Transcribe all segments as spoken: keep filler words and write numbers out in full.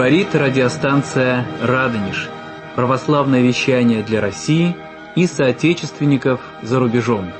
Говорит радиостанция «Радонеж». Православное вещание для России и соотечественников за рубежом.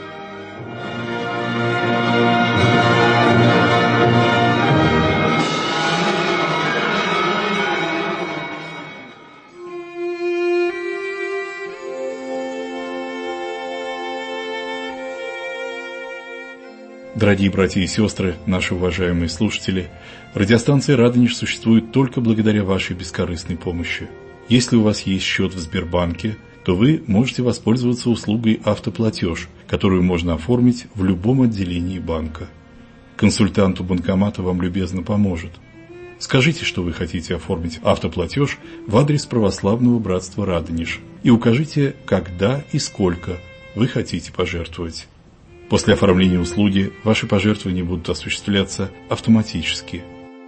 Дорогие братья и сестры, наши уважаемые слушатели, радиостанция «Радонеж» существует только благодаря вашей бескорыстной помощи. Если у вас есть счет в Сбербанке, то вы можете воспользоваться услугой «Автоплатеж», которую можно оформить в любом отделении банка. Консультант у банкомата вам любезно поможет. Скажите, что вы хотите оформить автоплатеж в адрес Православного братства «Радонеж» и укажите, когда и сколько вы хотите пожертвовать. После оформления услуги ваши пожертвования будут осуществляться автоматически.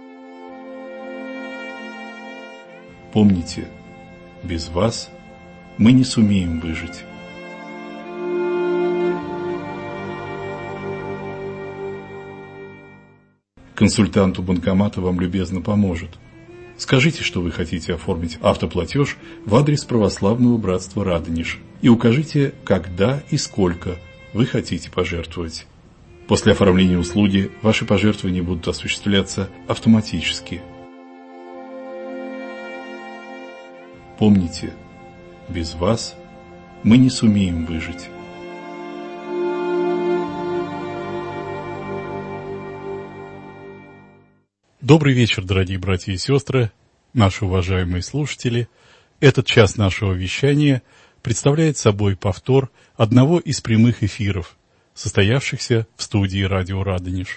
Помните, без вас мы не сумеем выжить. Консультант у банкомата вам любезно поможет. Скажите, что вы хотите оформить автоплатеж в адрес Православного братства «Радонеж» и укажите, когда и сколько вы хотите пожертвовать. После оформления услуги ваши пожертвования будут осуществляться автоматически. Помните, без вас мы не сумеем выжить. Добрый вечер, дорогие братья и сестры, наши уважаемые слушатели. Этот час нашего вещания представляет собой повтор одного из прямых эфиров, состоявшихся в студии радио «Радонеж».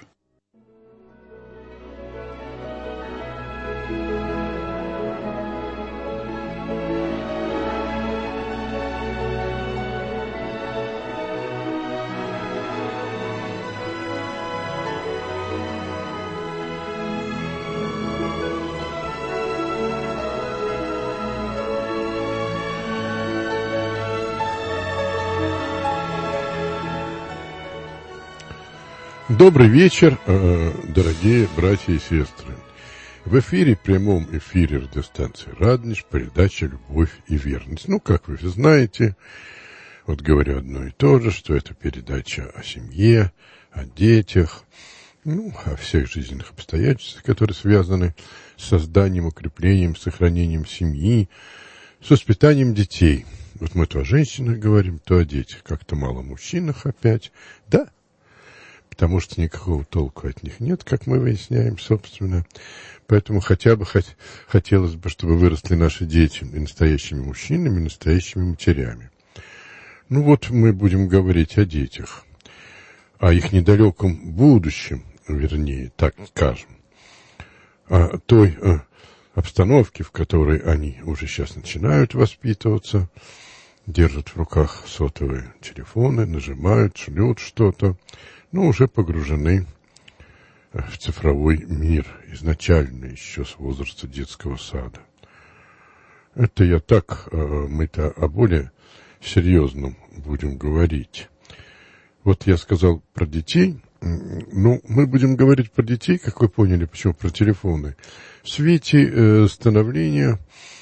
Добрый вечер, дорогие братья и сестры. В эфире, прямом эфире радиостанции «Радонеж», передача «Любовь и верность». Ну, как вы знаете, вот говорю одно и то же, что это передача о семье, о детях, ну, о всех жизненных обстоятельствах, которые связаны с созданием, укреплением, сохранением семьи, с воспитанием детей. Вот мы то о женщинах говорим, то о детях. Как-то мало о мужчинах опять. Да, потому что никакого толку от них нет, как мы выясняем, собственно. Поэтому хотя бы хот- хотелось бы, чтобы выросли наши дети и настоящими мужчинами, и настоящими матерями. Ну вот мы будем говорить о детях, о их недалеком будущем, вернее, так скажем, о той о, обстановке, в которой они уже сейчас начинают воспитываться, держат в руках сотовые телефоны, нажимают, шлют что-то, но уже погружены в цифровой мир, изначально еще с возраста детского сада. Это я так, мы-то о более серьезном будем говорить. Вот я сказал про детей, ну, мы будем говорить про детей, как вы поняли, почему про телефоны, в свете становления,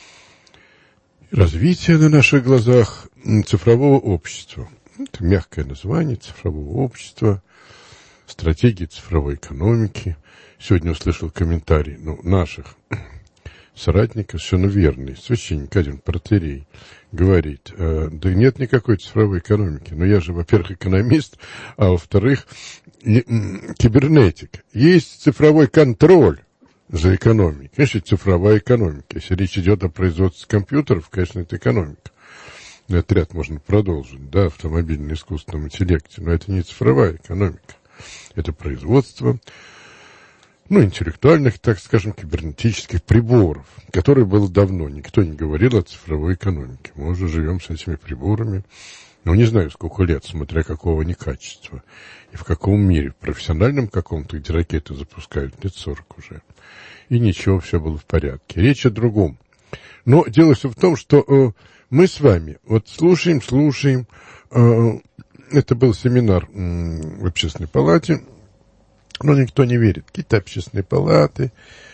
развития на наших глазах цифрового общества. Это мягкое название цифрового общества, стратегии цифровой экономики. Сегодня услышал комментарий ну, наших соратников, совершенно верный, священник один, протоиерей, говорит, э, да нет никакой цифровой экономики. Но я же, во-первых, экономист, а во-вторых, и, м, кибернетик. Есть цифровой контроль за экономикой. Конечно, цифровая экономика. Если речь идет о производстве компьютеров, конечно, это экономика. Этот ряд можно продолжить, да, автомобильный искусственном интеллекте, но это не цифровая экономика. Это производство, ну, интеллектуальных, так скажем, кибернетических приборов, которые было давно. Никто не говорил о цифровой экономике. Мы уже живем с этими приборами, ну, не знаю, сколько лет, смотря какого они качества. И в каком мире, в профессиональном каком-то, где ракеты запускают, лет сорок уже. И ничего, все было в порядке. Речь о другом. Но дело все в том, что э, мы с вами вот слушаем, слушаем. Э, это был семинар э, в общественной палате, но никто не верит. Какие-то общественные палаты,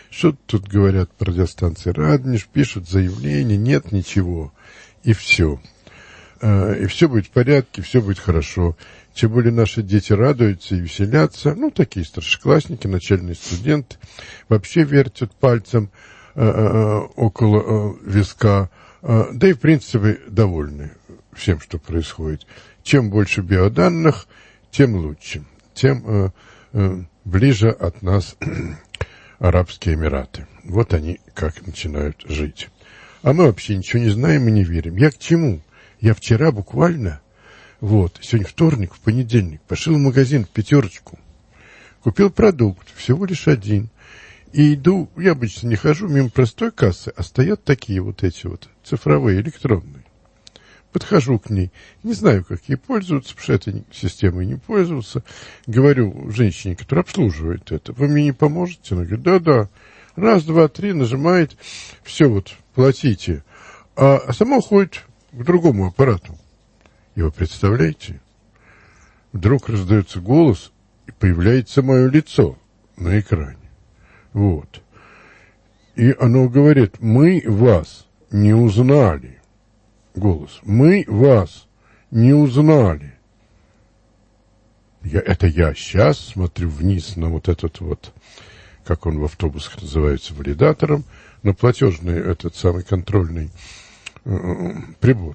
Что тут говорят про радиостанции «Радонеж», пишут заявление, нет ничего, и все. И все будет в порядке, все будет хорошо. Тем более наши дети радуются и веселятся. Ну, такие старшеклассники, начальные студенты вообще вертят пальцем э, э, около э, виска. Э, да и, в принципе, довольны всем, что происходит. Чем больше биоданных, тем лучше. Тем э, э, ближе от нас Арабские Эмираты. Вот они как начинают жить. А мы вообще ничего не знаем и не верим. Я к чему? Я вчера буквально... Вот, сегодня вторник, в понедельник, пошел в магазин в пятерочку, купил продукт, всего лишь один, и иду, я обычно не хожу мимо простой кассы, а стоят такие вот эти вот цифровые, электронные. Подхожу к ней, не знаю, как ей пользоваться, потому что этой системой не пользовался. Говорю женщине, которая обслуживает это, вы мне не поможете? Она говорит, да-да, раз, два, три, нажимает, все вот, платите. А, а сама уходит к другому аппарату. И вы представляете, вдруг раздается голос, и появляется мое лицо на экране. Вот. И оно говорит, мы вас не узнали. Голос. Мы вас не узнали. Я, это я сейчас смотрю вниз на вот этот вот, как он в автобусах называется, валидатором, на платежный этот самый контрольный э, прибор.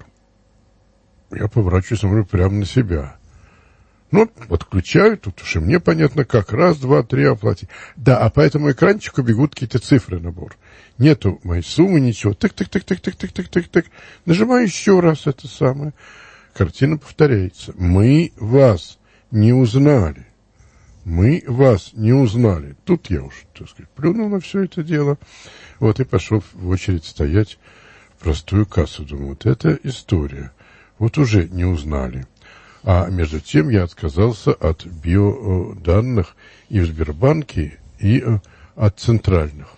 Я поворачиваюсь, смотрю прямо на себя. Ну, подключаю, тут уж и мне понятно, как раз, два, три оплатить. Да, а по этому экранчику бегут какие-то цифры, набор. Нету моей суммы, ничего. Тык-тык-тык-тык-тык-тык-тык-тык. Нажимаю еще раз это самое. Картина повторяется. Мы вас не узнали. Мы вас не узнали. Тут я уж, так сказать, плюнул на все это дело. Вот и пошел в очередь стоять в простую кассу. Думаю, вот это история. Вот уже не узнали. А между тем я отказался от биоданных и в Сбербанке, и от центральных.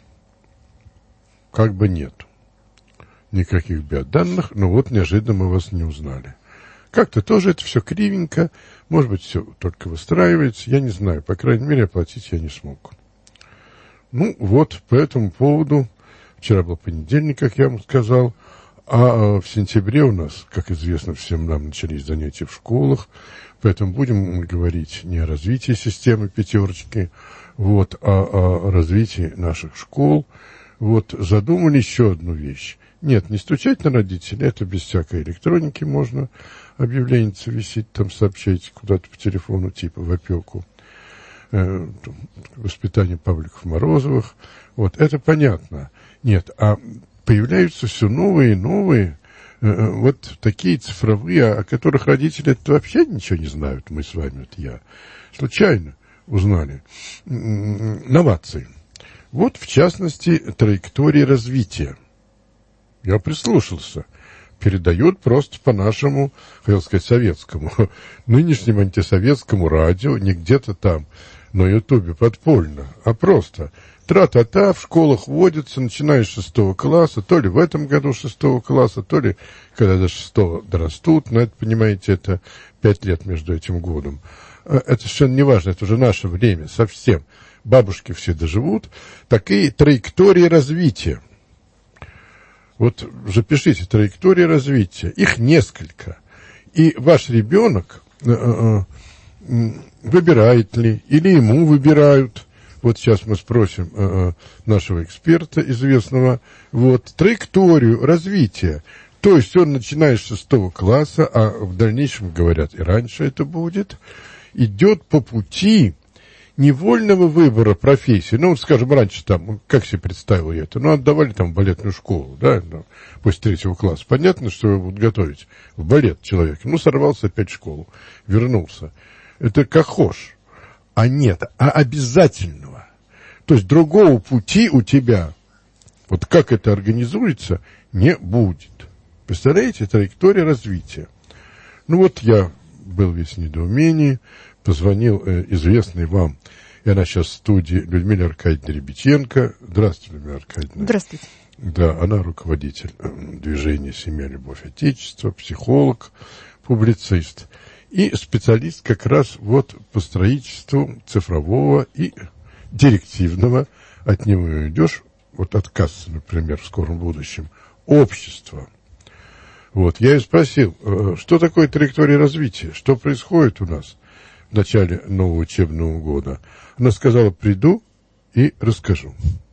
Как бы нет. Никаких биоданных, но вот неожиданно мы вас не узнали. Как-то тоже это все кривенько, может быть, все только выстраивается, я не знаю, по крайней мере, оплатить я не смог. Ну, вот, по этому поводу, вчера был понедельник, как я вам сказал, а в сентябре у нас, как известно всем нам, начались занятия в школах, поэтому будем мы говорить не о развитии системы пятерочки, вот, а о развитии наших школ. Вот, задумали еще одну вещь. Нет, не стучать на родителей, это без всякой электроники можно. Объявление висит, там сообщайте куда-то по телефону, типа в опеку. Э, воспитание Павликов-Морозовых. Вот, это понятно. Нет, а появляются все новые и новые, э, вот такие цифровые, о которых родители -то вообще ничего не знают, мы с вами, вот я, случайно узнали. Новации. Вот, в частности, траектории развития. Я прислушался. Передают просто по нашему, хотел сказать, советскому, нынешнему антисоветскому радио, не где-то там на Ютубе подпольно, а просто тра-та-та, в школах вводится, начиная с шестого класса, то ли в этом году шестого класса, то ли когда до шестого дорастут, но это, понимаете, это пять лет между этим годом. Это совершенно не важно, это уже наше время, совсем. Бабушки все доживут. Такие траектории развития. Вот запишите траектории развития. Их несколько. И ваш ребенок э, э, выбирает ли, или ему выбирают. Вот сейчас мы спросим э, нашего эксперта известного. Вот, траекторию развития. То есть он начинает с шестого класса, а в дальнейшем, говорят, и раньше это будет, идет по пути невольного выбора профессии. Ну, вот, скажем, раньше там, как себе представил я это, ну, отдавали там в балетную школу, да, ну, после третьего класса. Понятно, что его будут готовить в балет человек. Ну, сорвался опять в школу, вернулся. Это как хошь. А нет, а обязательного. То есть другого пути у тебя, вот как это организуется, не будет. Представляете, траектория развития. Ну, вот я был весь в недоумении, позвонил э, известный вам, и она сейчас в студии, Людмила Аркадьевна Ребятенко. Здравствуйте, Людмила Аркадьевна. Здравствуйте. Да, она руководитель э, движения «Семья, любовь, отечество», психолог, публицист и специалист как раз вот по строительству цифрового и директивного от него идешь, вот от кассы, например, в скором будущем, общество. Вот, я ее спросил, что такое траектория развития, что происходит у нас в начале нового учебного года. Она сказала, приду и расскажу.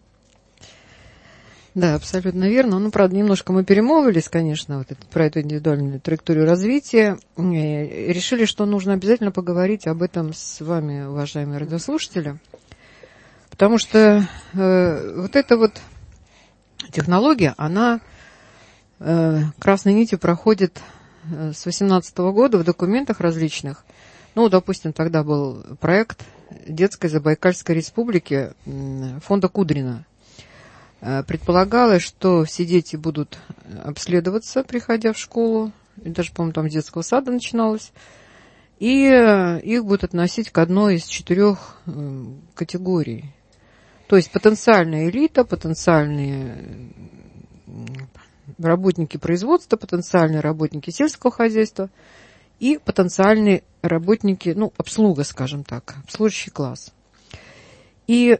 Да, абсолютно верно. Ну, правда, немножко мы перемолвились, конечно, вот это, про эту индивидуальную траекторию развития. И решили, что нужно обязательно поговорить об этом с вами, уважаемые радиослушатели. Потому что э, вот эта вот технология, она э, красной нитью проходит э, с восемнадцатого года в документах различных. Ну, допустим, тогда был проект Детской Забайкальской Республики э, фонда Кудрина. Предполагалось, что все дети будут обследоваться, приходя в школу, и даже, по-моему, там с детского сада начиналось, и их будут относить к одной из четырех категорий. То есть потенциальная элита, потенциальные работники производства, потенциальные работники сельского хозяйства и потенциальные работники, ну, обслуга, скажем так, обслуживающий класс. И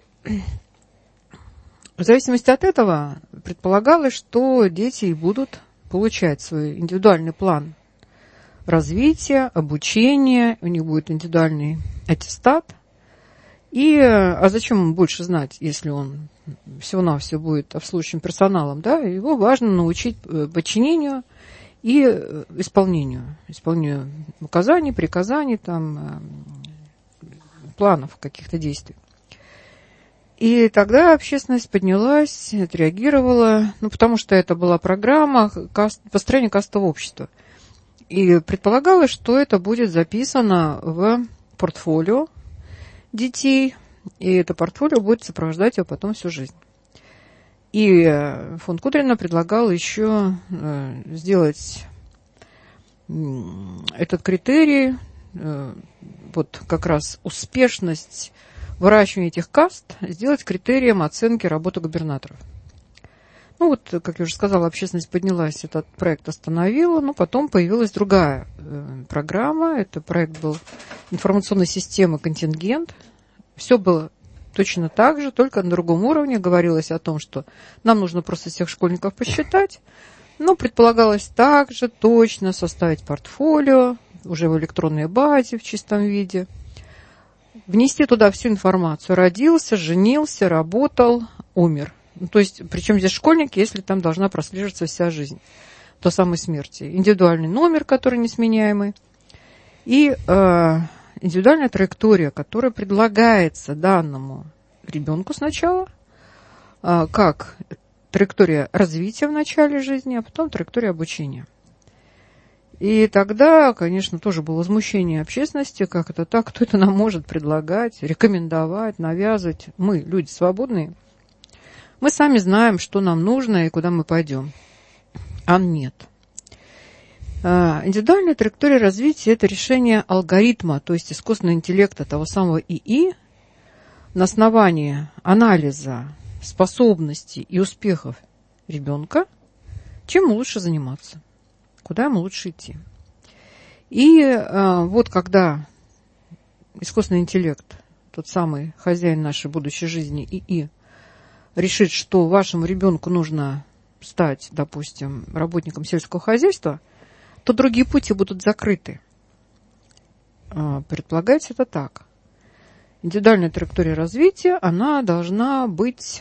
в зависимости от этого предполагалось, что дети будут получать свой индивидуальный план развития, обучения, у них будет индивидуальный аттестат. И, а зачем ему больше знать, если он всего-навсего будет обслуживающим персоналом, да? Его важно научить подчинению и исполнению, исполнению указаний, приказаний, там, планов каких-то действий. И тогда общественность поднялась, отреагировала, ну, потому что это была программа каст, построения кастового общества. И предполагалось, что это будет записано в портфолио детей, и это портфолио будет сопровождать его потом всю жизнь. И фонд Кудрина предлагал еще сделать этот критерий, вот как раз успешность выращивание этих каст сделать критерием оценки работы губернаторов. Ну вот, как я уже сказала, общественность поднялась, этот проект остановила, но потом появилась другая э, программа. Это проект был информационной системы «Контингент». Все было точно так же, только на другом уровне. Говорилось о том, что нам нужно просто всех школьников посчитать, но предполагалось также точно составить портфолио уже в электронной базе в чистом виде, внести туда всю информацию. Родился, женился, работал, умер. Ну, то есть, причем здесь школьники, если там должна прослеживаться вся жизнь до самой смерти. Индивидуальный номер, который несменяемый, и э, индивидуальная траектория, которая предлагается данному ребенку сначала, э, как траектория развития в начале жизни, а потом траектория обучения. И тогда, конечно, тоже было возмущение общественности, как это так, кто это нам может предлагать, рекомендовать, навязывать. Мы, люди свободные, мы сами знаем, что нам нужно и куда мы пойдем. А нет. Индивидуальная траектория развития – это решение алгоритма, то есть искусственного интеллекта, того самого ИИ, на основании анализа способностей и успехов ребенка, чем ему лучше заниматься. Куда ему лучше идти. И э, вот когда искусственный интеллект, тот самый хозяин нашей будущей жизни, ИИ, решит, что вашему ребенку нужно стать, допустим, работником сельского хозяйства, то другие пути будут закрыты. Э, предполагается это так. Индивидуальная траектория развития, она должна быть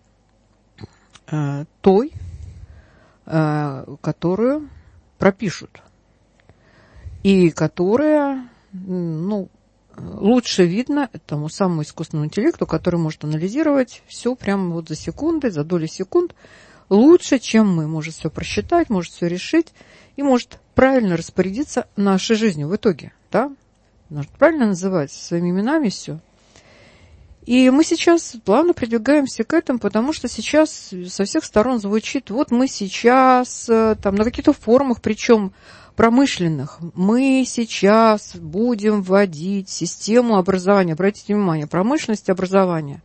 э, той, э, которую пропишут, и которая, ну, лучше видно тому самому искусственному интеллекту, который может анализировать все прямо вот за секунды, за доли секунд, лучше, чем мы, может все просчитать, может все решить и может правильно распорядиться нашей жизнью в итоге, да, может правильно называть своими именами все. И мы сейчас плавно продвигаемся к этому, потому что сейчас со всех сторон звучит, вот мы сейчас там на каких-то форумах, причем промышленных, мы сейчас будем вводить систему образования, обратите внимание, промышленность образования,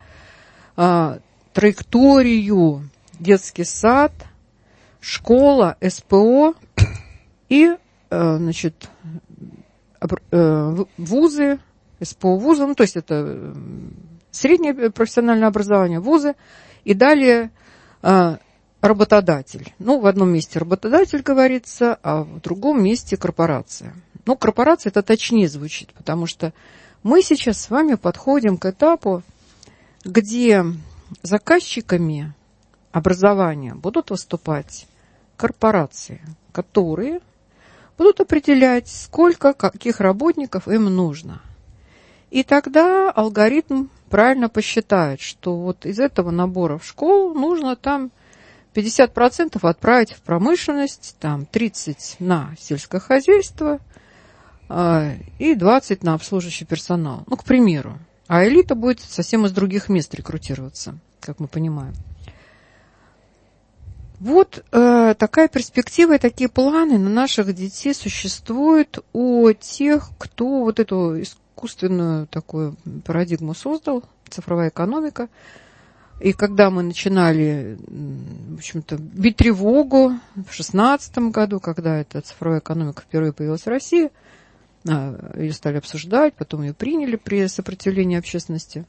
траекторию, детский сад, школа, СПО и, значит, вузы, СПО вузы, ну, то есть это среднее профессиональное образование, вузы, и далее работодатель. Ну, в одном месте работодатель говорится, а в другом месте корпорация. Ну, корпорация это точнее звучит, потому что мы сейчас с вами подходим к этапу, где заказчиками образования будут выступать корпорации, которые будут определять, сколько каких работников им нужно. И тогда алгоритм правильно посчитает, что вот из этого набора в школу нужно там пятьдесят процентов отправить в промышленность, там тридцать процентов на сельское хозяйство э, и двадцать процентов на обслуживающий персонал. Ну, к примеру. А элита будет совсем из других мест рекрутироваться, как мы понимаем. Вот э, такая перспектива и такие планы на наших детей существуют у тех, кто вот эту искусственную такую парадигму создал, цифровая экономика. И когда мы начинали, в общем-то, бить тревогу в шестнадцатом году, когда эта цифровая экономика впервые появилась в России, ее стали обсуждать, потом ее приняли при сопротивлении общественности.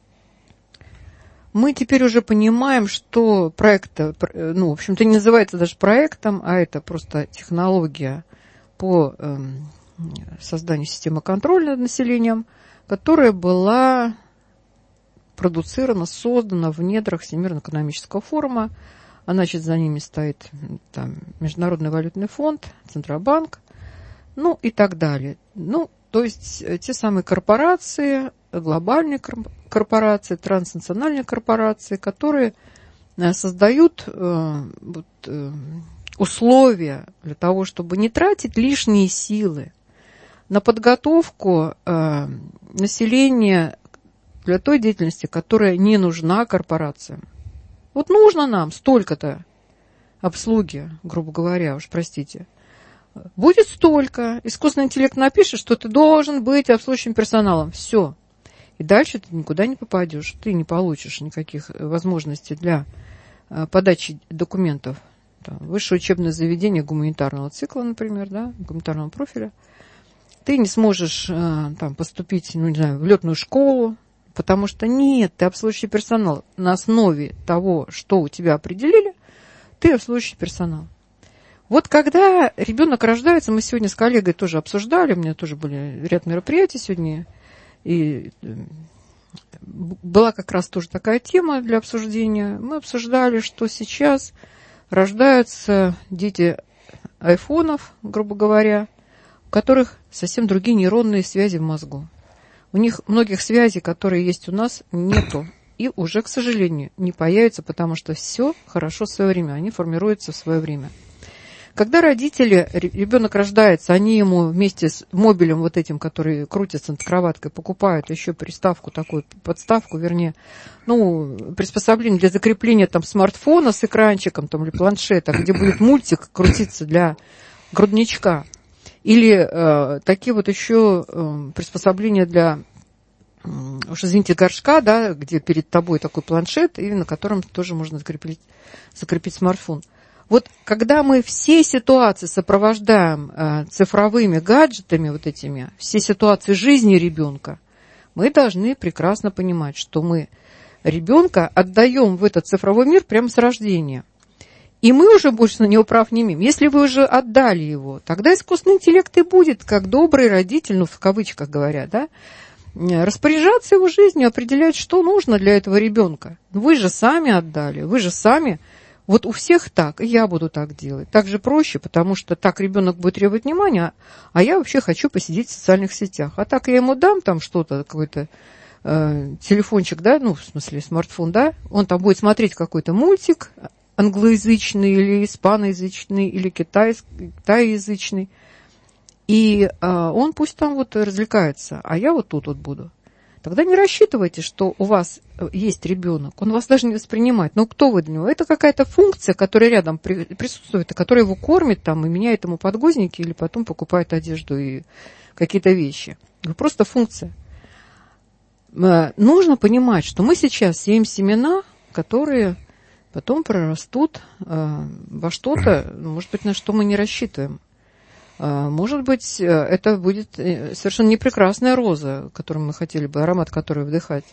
Мы теперь уже понимаем, что проект, ну, в общем-то, не называется даже проектом, а это просто технология по э, созданию системы контроля над населением, которая была продуцирована, создана в недрах Всемирного экономического форума. А значит, за ними стоит там, Международный валютный фонд, Центробанк, ну и так далее. Ну, то есть те самые корпорации, глобальные корпорации, транснациональные корпорации, которые создают э, вот, э, условия для того, чтобы не тратить лишние силы на подготовку э, населения для той деятельности, которая не нужна корпорациям. Вот нужно нам столько-то обслуги, грубо говоря, уж простите. Будет столько. Искусственный интеллект напишет, что ты должен быть обслуживающим персоналом. Все. И дальше ты никуда не попадешь. Ты не получишь никаких возможностей для подачи документов. Там, высшее учебное заведение гуманитарного цикла, например, да, гуманитарного профиля. Ты не сможешь там, поступить, ну, не знаю, в летную школу, потому что нет, ты обслуживающий персонал. На основе того, что у тебя определили, ты обслуживающий персонал. Вот когда ребенок рождается, мы сегодня с коллегой тоже обсуждали, у меня тоже были ряд мероприятий сегодня, и была как раз тоже такая тема для обсуждения. Мы обсуждали, что сейчас рождаются дети айфонов, грубо говоря, у которых совсем другие нейронные связи в мозгу. У них многих связей, которые есть у нас, нету. И уже, к сожалению, не появится, потому что все хорошо в свое время. Они формируются в свое время. Когда родители, ребенок рождается, они ему вместе с мобилем вот этим, который крутится над кроваткой, покупают еще приставку такую, подставку, вернее, ну, приспособление для закрепления там смартфона с экранчиком там, или планшета, где будет мультик крутиться для грудничка. Или э, такие вот еще э, приспособления для, э, уж извините, горшка, да, где перед тобой такой планшет, и на котором тоже можно закрепить, закрепить смартфон. Вот когда мы все ситуации сопровождаем э, цифровыми гаджетами, вот этими, все ситуации жизни ребенка, мы должны прекрасно понимать, что мы ребенка отдаем в этот цифровой мир прямо с рождения. И мы уже больше на него прав не имеем. Если вы уже отдали его, тогда искусственный интеллект и будет, как добрый родитель, ну, в кавычках говоря, да, распоряжаться его жизнью, определять, что нужно для этого ребенка. Вы же сами отдали, вы же сами, вот у всех так, и я буду так делать. Так же проще, потому что так ребенок будет требовать внимания, а я вообще хочу посидеть в социальных сетях. А так я ему дам там что-то, какой-то э, телефончик, да, ну, в смысле смартфон, да, он там будет смотреть какой-то мультик, англоязычный или испаноязычный, или китайский, китайязычный. И а, он пусть там вот развлекается, а я вот тут вот буду. Тогда не рассчитывайте, что у вас есть ребенок, он вас даже не воспринимает. Но кто вы для него? Это какая-то функция, которая рядом при, присутствует, и которая его кормит там, и меняет ему подгузники, или потом покупает одежду и какие-то вещи. Это просто функция. Нужно понимать, что мы сейчас сеем семена, которые потом прорастут э, во что-то, может быть, на что мы не рассчитываем. Э, может быть, это будет совершенно не прекрасная роза, которую мы хотели бы, аромат которой вдыхать.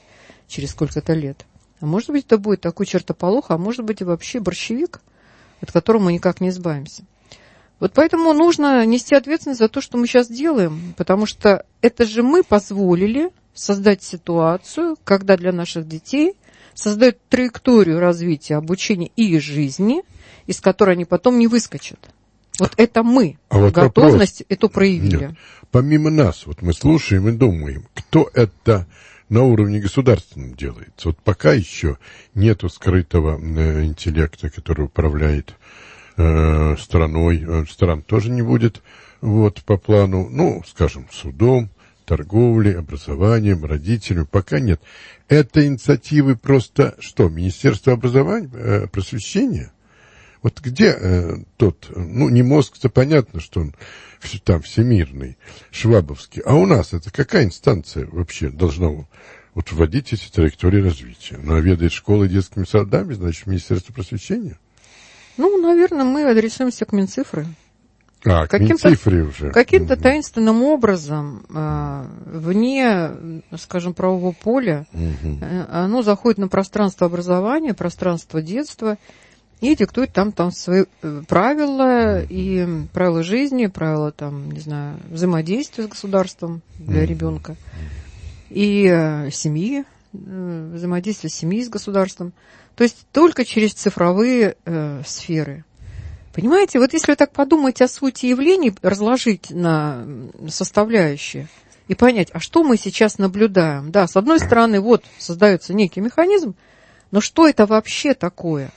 через сколько-то лет. А может быть, это будет такой чертополох, а может быть, и вообще борщевик, от которого мы никак не избавимся. Вот поэтому нужно нести ответственность за то, что мы сейчас делаем, потому что это же мы позволили создать ситуацию, когда для наших детей создают траекторию развития, обучения и жизни, из которой они потом не выскочат. Вот это мы а вот готовность вопрос. эту проявили. Нет. Помимо нас, вот мы слушаем и думаем, кто это на уровне государственном делается. Вот пока еще нету скрытого э, интеллекта, который управляет э, страной. Э, стран тоже не будет вот, по плану, ну, скажем, судом, торговлей, образованием, родителями. Пока нет. Это инициативы просто что? Министерство образования, э, просвещения? Вот где э, тот, ну, не мозг-то понятно, что он там всемирный, швабовский. А у нас это какая инстанция вообще должна вот вводить эти траектории развития? Она ведает школой, детскими садами, значит, Министерство просвещения? Ну, наверное, мы адресуемся к Минцифры. А, к Минцифре уже. Каким-то угу. таинственным образом, э, вне, скажем, правового поля, угу. э, оно заходит на пространство образования, пространство детства, и диктует там, там свои правила, и правила жизни, правила там, не знаю, взаимодействия с государством для ребенка, и э, семьи, э, взаимодействие семьи с государством. То есть только через цифровые э, сферы. Понимаете, вот если вы так подумать о сути явлений, разложить на составляющие и понять, а что мы сейчас наблюдаем? Да, с одной стороны, вот создается некий механизм, но что это вообще такое?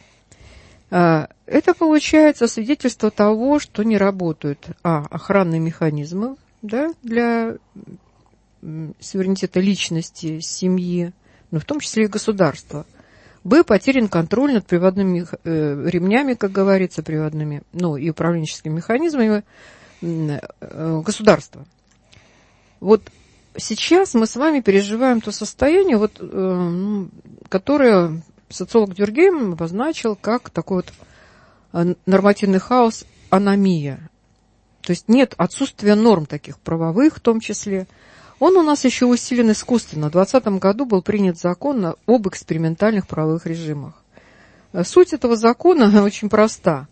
Это получается свидетельство того, что не работают а, охранные механизмы, да, для суверенитета личности, семьи, но в том числе и государства. Б, потерян контроль над приводными э, ремнями, как говорится, приводными, ну, и управленческими механизмами э, государства. Вот сейчас мы с вами переживаем то состояние, вот, э, которое социолог Дюркгейм обозначил как такой вот нормативный хаос, аномия. То есть нет отсутствия норм таких правовых в том числе. Он у нас еще усилен искусственно. В двадцатом году был принят закон об экспериментальных правовых режимах. Суть этого закона очень проста.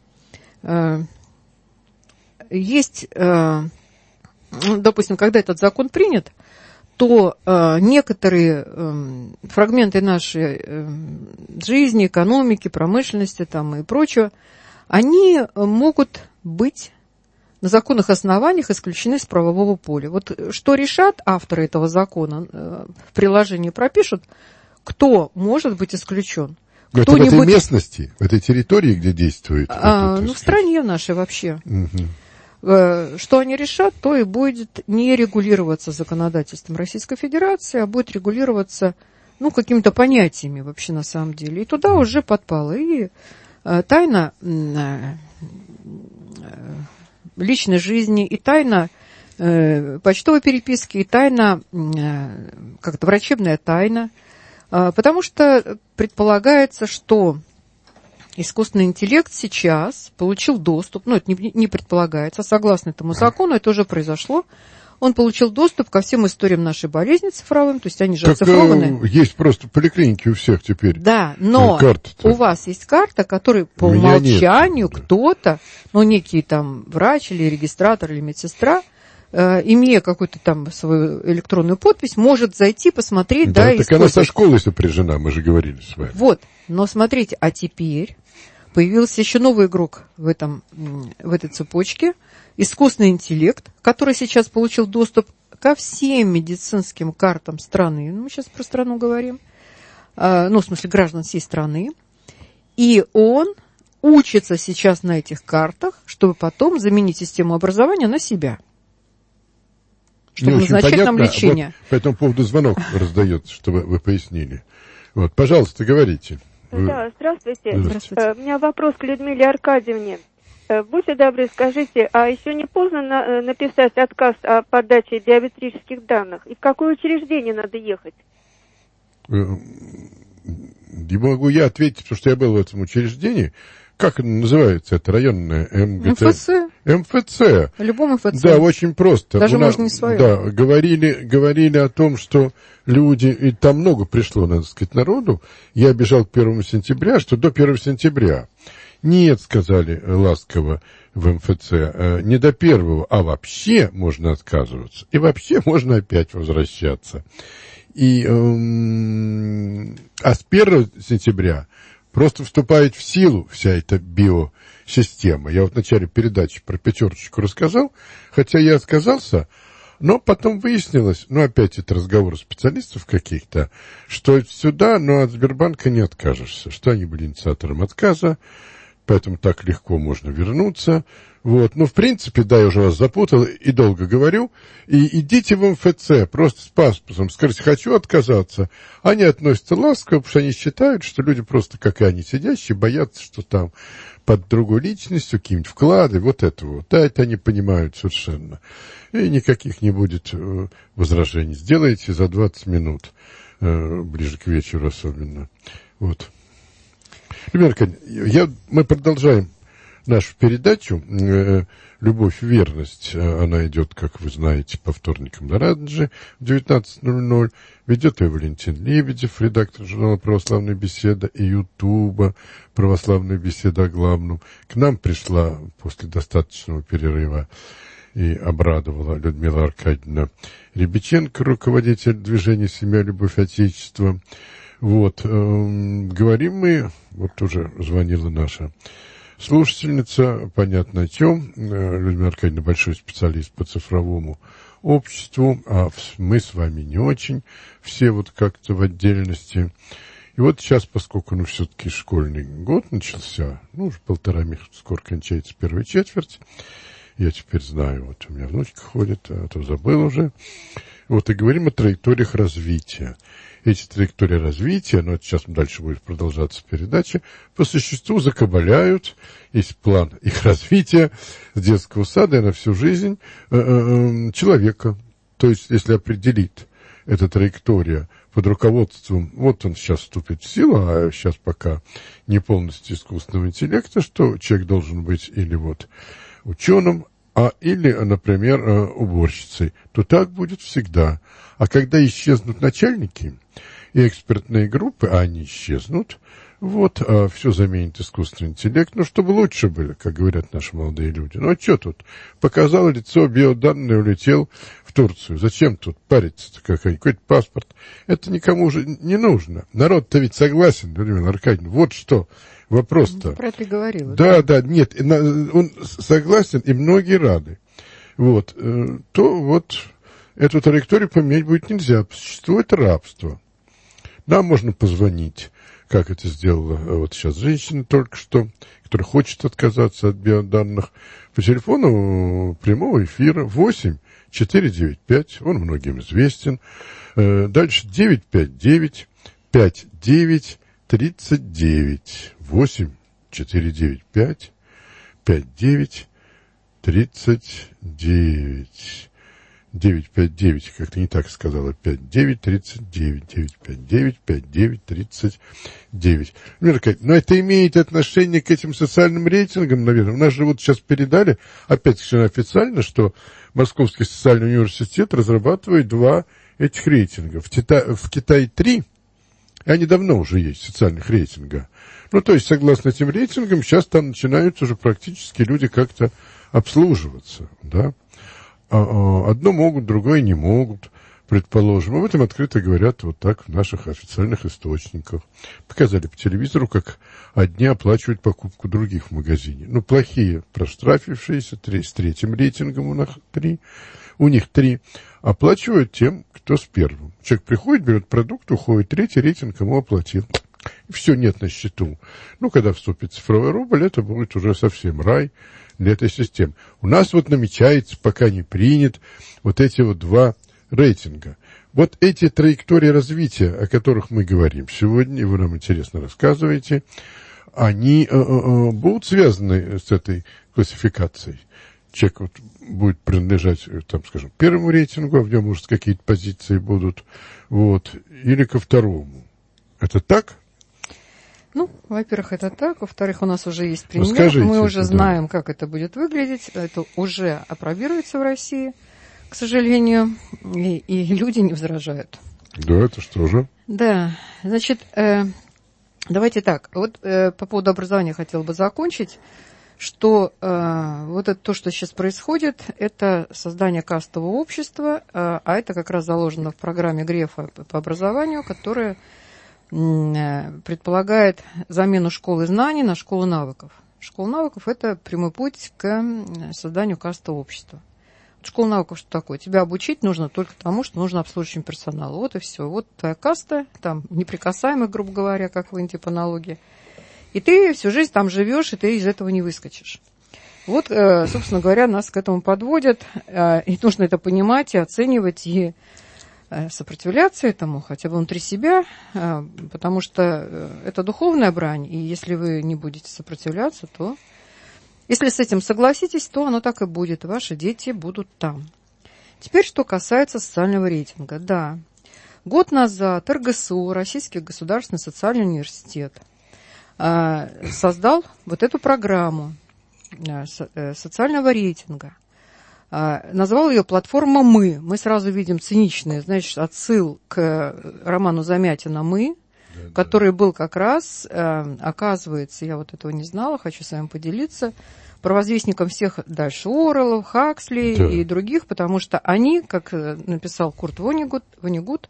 Есть, допустим, когда этот закон принят, то э, некоторые э, фрагменты нашей э, жизни, экономики, промышленности там, и прочего, они могут быть на законных основаниях исключены с правового поля. Вот что решат авторы этого закона, э, в приложении пропишут, кто может быть исключен. Это в этой местности, в этой территории, где действует? А, ну, в стране нашей вообще. Угу. Что они решат, то и будет не регулироваться законодательством Российской Федерации, а будет регулироваться, ну, какими-то понятиями вообще на самом деле. И туда уже подпало и тайна личной жизни, и тайна почтовой переписки, и тайна, как-то врачебная тайна. Потому что предполагается, что искусственный интеллект сейчас получил доступ, ну, это не, не предполагается, согласно этому закону, это уже произошло, он получил доступ ко всем историям нашей болезни цифровым, то есть они же так, оцифрованы. Есть просто поликлиники у всех теперь. Да, но карта-то. У вас есть карта, которая по умолчанию кто-то, ну, некий там врач или регистратор или медсестра, э, имея какую-то там свою электронную подпись, может зайти, посмотреть, да, да и так она со школой сопряжена, мы же говорили с вами. Вот, но смотрите, а теперь появился еще новый игрок в, этом, в этой цепочке, искусственный интеллект, который сейчас получил доступ ко всем медицинским картам страны, ну, мы сейчас про страну говорим, ну, в смысле, граждан всей страны, и он учится сейчас на этих картах, чтобы потом заменить систему образования на себя, чтобы назначать нам лечение. Вот по этому поводу звонок раздается, чтобы вы пояснили. Вот, пожалуйста, говорите. Да, здравствуйте. Здравствуйте. У меня вопрос к Людмиле Аркадьевне. Будьте добры, скажите, а еще не поздно на, написать отказ о подаче биометрических данных? И в какое учреждение надо ехать? Не могу я ответить, потому что я был в этом учреждении. Как называется это районное МГТ? МФЦ. эм эф цэ. В любом эм эф цэ. Да, очень просто. Даже У нас, можно не свое. Да, говорили, говорили о том, что люди, и там много пришло, надо сказать, народу. Я бежал к первому сентября, что до первого сентября. Нет, сказали ласково в эм эф цэ, не до первого, а вообще можно отказываться. И вообще можно опять возвращаться. И, эм, а с первого сентября просто вступает в силу вся эта биосистема. Я вот в начале передачи про пятерочку рассказал, хотя я отказался, но потом выяснилось, ну опять это разговоры специалистов каких-то, что сюда, но от Сбербанка не откажешься, что они были инициатором отказа, поэтому так легко можно вернуться. Вот. Ну, в принципе, да, я уже вас запутал и долго говорю. И идите в эм эф цэ просто с паспортом, скажите, хочу отказаться. Они относятся ласково, потому что они считают, что люди просто, как и они, сидящие, боятся, что там под другой личностью какие-нибудь вклады, вот это вот. Да, это они понимают совершенно. И никаких не будет э, возражений. Сделайте за двадцать минут, э, ближе к вечеру особенно. Вот. Любовь Аркадьевна, я, мы продолжаем нашу передачу «Любовь и верность». Она идет, как вы знаете, по вторникам на Радио в девятнадцать ноль ноль. Ведет ее Валентин Лебедев, редактор журнала «Православная беседа» и Ютуба «Православная беседа» о главном. К нам пришла после достаточного перерыва и обрадовала Людмила Аркадьевна Рябиченко, руководитель движения «Семья, любовь, отечество». Вот, э, говорим мы, вот уже звонила наша слушательница, понятно о чем. Людмила Аркадьевна большой специалист по цифровому обществу, а мы с вами не очень, все вот как-то в отдельности. И вот сейчас, поскольку, ну, все-таки школьный год начался, ну, уже полтора месяца, скоро кончается первая четверть, я теперь знаю, вот у меня внучка ходит, а то забыл уже. Вот и говорим о траекториях развития. Эти траектории развития, но это сейчас дальше будет продолжаться передача, по существу закабаляют, есть план их развития с детского сада и на всю жизнь э, э, человека. То есть, если определить эта траектория под руководством, вот он сейчас вступит в силу, а сейчас пока не полностью искусственного интеллекта, что человек должен быть или вот ученым, а или, например, уборщицей, то так будет всегда. А когда исчезнут начальники и экспертные группы, а они исчезнут, вот, а все заменит искусственный интеллект, ну, чтобы лучше были, как говорят наши молодые люди. Ну, а что тут? Показал лицо, биоданные, улетел в Турцию. Зачем тут париться-то какой-нибудь? Какой-то паспорт. Это никому уже не нужно. Народ-то ведь согласен, Людмила Аркадьевна. Вот что вопрос-то. Про это и говорила. Да, да, да, нет, он согласен, и многие рады. Вот, то вот эту траекторию поменять будет нельзя. Существует рабство. Нам можно позвонить, как это сделала вот сейчас женщина только что, которая хочет отказаться от биоданных, по телефону прямого эфира восемь четыре девять пять, он многим известен. Дальше девять пять девять пять девять тридцать девять, восемь четыре девять пять пять девять тридцать девять. девять пять девять, как-то не так сказала, пять девять тридцать девять, девять пять девять пять девять тридцать девять. Но это имеет отношение к этим социальным рейтингам, наверное. У нас же вот сейчас передали, опять совершенно официально, что Московский социальный университет разрабатывает два этих рейтинга. В, Тита... в Китае три, и они давно уже есть, социальных рейтинга. Ну, то есть, согласно этим рейтингам, сейчас там начинают уже практически люди как-то обслуживаться, да. Одно могут, другое не могут, предположим. Об этом открыто говорят вот так в наших официальных источниках. Показали по телевизору, как одни оплачивают покупку других в магазине. Ну, плохие, проштрафившиеся, три, с третьим рейтингом у них три, у них три, оплачивают тем, кто с первым. Человек приходит, берет продукт, уходит, третий рейтинг ему оплатил. И все, нет на счету. Ну, когда вступит цифровой рубль, это будет уже совсем рай для этой системы. У нас вот намечается, пока не принят, вот эти вот два рейтинга. Вот эти траектории развития, о которых мы говорим сегодня, и вы нам интересно рассказываете, они э, э, будут связаны с этой классификацией. Человек вот будет принадлежать, там, скажем, первому рейтингу, а в нем, может, какие-то позиции будут, вот, или ко второму. Это так? Ну, во-первых, это так. Во-вторых, у нас уже есть пример. Расскажите, мы уже да. знаем, как это будет выглядеть. Это уже опробируется в России, к сожалению, и, и люди не возражают. Да, это что же? Да, значит, э, давайте так. Вот э, по поводу образования хотела бы закончить, что э, вот это то, что сейчас происходит, это создание кастового общества, э, а это как раз заложено в программе Грефа по образованию, которая предполагает замену школы знаний на школу навыков. Школа навыков – это прямой путь к созданию кастового общества. Школа навыков что такое? Тебя обучить нужно только тому, что нужно обслуживающему персоналу. Вот и все. Вот твоя каста, там, неприкасаемая, грубо говоря, как в Индии по аналогии. И ты всю жизнь там живешь, и ты из этого не выскочишь. Вот, собственно говоря, нас к этому подводят. И нужно это понимать и оценивать, и сопротивляться этому, хотя бы внутри себя, потому что это духовная брань, и если вы не будете сопротивляться, то, если с этим согласитесь, то оно так и будет, ваши дети будут там. Теперь, что касается социального рейтинга. Да, год назад эр гэ эс у, Российский государственный социальный университет, создал вот эту программу социального рейтинга. Назвал ее платформа «Мы». Мы сразу видим циничный, значит, отсыл к роману Замятина «Мы», да, который да. был как раз, оказывается, я вот этого не знала, хочу с вами поделиться, провозвестником всех дальше Оруэллов, Хаксли да. и других, потому что они, как написал Курт Воннегут, Воннегут,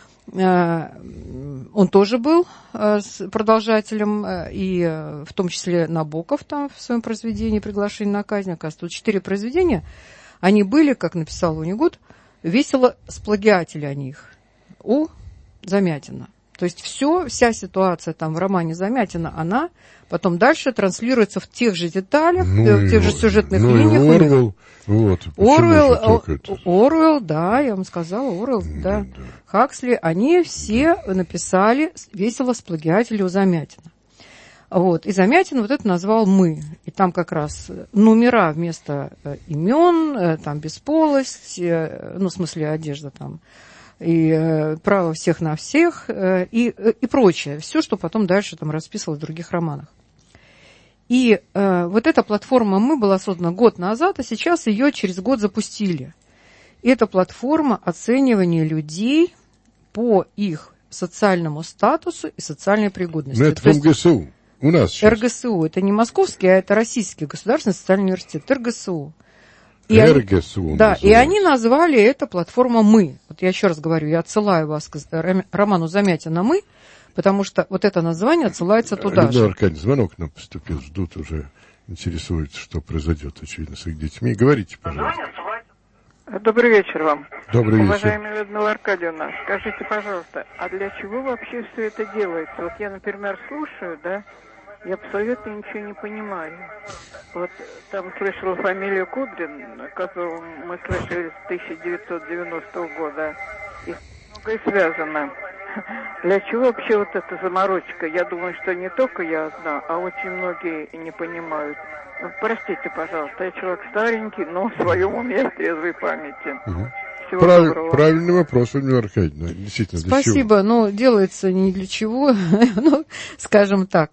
он тоже был продолжателем, и в том числе Набоков там в своем произведении «Приглашение на казнь», оказывается, четыре произведения. Они были, как написал Воннегут, весело сплагиатели они их у Замятина. То есть все, вся ситуация там в романе Замятина, она потом дальше транслируется в тех же деталях, ну, в тех же сюжетных ну, линиях. Оруэлл, вот, Оруэлл, Оруэлл, да, я вам сказала, Оруэлл, да. да. Хаксли, они все написали весело сплагиатели у Замятина. Вот. И Замятин вот это назвал «Мы». И там как раз номера вместо имен, там бесполость, ну, в смысле одежда там, и право всех на всех, и, и прочее. Все, что потом дальше там расписывалось в других романах. И э, вот эта платформа «Мы» была создана год назад, а сейчас ее через год запустили. И это платформа оценивания людей по их социальному статусу и социальной пригодности. Но это в эм гэ эс у. У нас сейчас. эр гэ эс у. Это не московский, а это Российский государственный социальный университет. эр гэ эс у. И эр гэ эс у. Они, да, и они назвали это платформа «Мы». Вот я еще раз говорю, я отсылаю вас к роману Замятина «Мы», потому что вот это название отсылается туда Людмила же. Аркадьевна, звонок нам поступил, ждут уже, интересуются, что произойдет, очевидно, с их детьми. Говорите, пожалуйста. Добрый вечер вам. Добрый вечер. Уважаемая Людмила Аркадьевна, скажите, пожалуйста, а для чего вообще все это делается? Вот я, например, слушаю, да, я абсолютно ничего не понимаю. Вот там слышала фамилию Кудрин, которую мы слышали с тысяча девятьсот девяностого года, и многое связано. Для чего вообще вот эта заморочка? Я думаю, что не только я одна, а очень многие не понимают. Простите, пожалуйста, я человек старенький, но в своем уме трезвой памяти. Угу. Прав... Правильный вопрос, Людмила Аркадьевна. Действительно, для Спасибо, чего? но делается не для чего, ну, скажем так.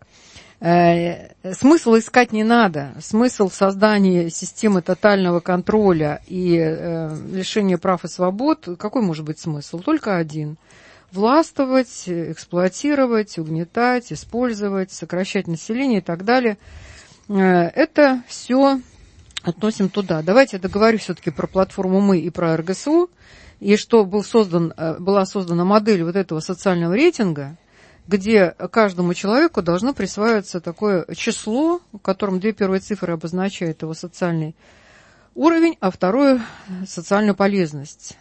Смысл искать не надо. Смысл в создании системы тотального контроля и э, лишения прав и свобод, какой может быть смысл? Только один. Властвовать, эксплуатировать, угнетать, использовать, сокращать население и так далее. Э, это все относим туда. Давайте я договорю все-таки про платформу «Мы» и про эр гэ эс у, и что был создан, была создана модель вот этого социального рейтинга, где каждому человеку должно присваиваться такое число, в котором две первые цифры обозначают его социальный уровень, а вторую – социальную полезность.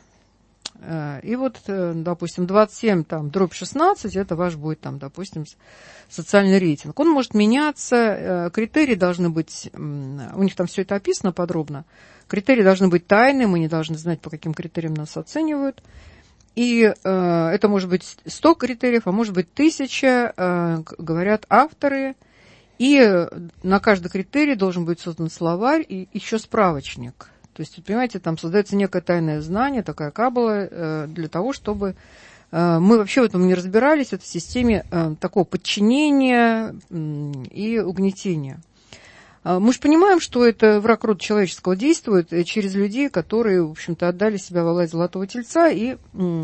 И вот, допустим, двадцать семь, там, дробь шестнадцать, это ваш будет, там, допустим, социальный рейтинг. Он может меняться, критерии должны быть, у них там все это описано подробно, критерии должны быть тайны, мы не должны знать, по каким критериям нас оценивают. И э, это может быть сто критериев, а может быть тысяча, э, говорят авторы. И на каждый критерий должен быть создан словарь и еще справочник. То есть, понимаете, там создается некое тайное знание, такая каббала, э, для того, чтобы мы вообще в этом не разбирались, в этой системе такого подчинения и угнетения. Мы же понимаем, что это враг рода человеческого действует через людей, которые, в общем-то, отдали себя во власть золотого тельца и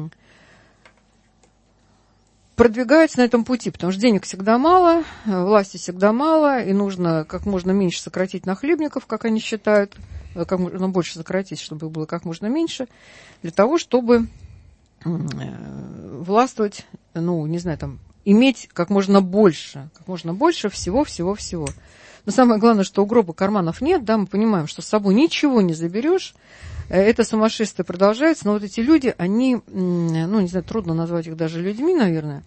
продвигаются на этом пути, потому что денег всегда мало, власти всегда мало, и нужно как можно меньше сократить нахлебников, как они считают, как можно больше сократить, чтобы их было как можно меньше, для того, чтобы властвовать, ну, не знаю, там, иметь как можно больше, как можно больше всего-всего-всего. Но самое главное, что у гроба карманов нет, да, мы понимаем, что с собой ничего не заберешь, это сумасшествие продолжается, но вот эти люди, они, ну, не знаю, трудно назвать их даже людьми, наверное,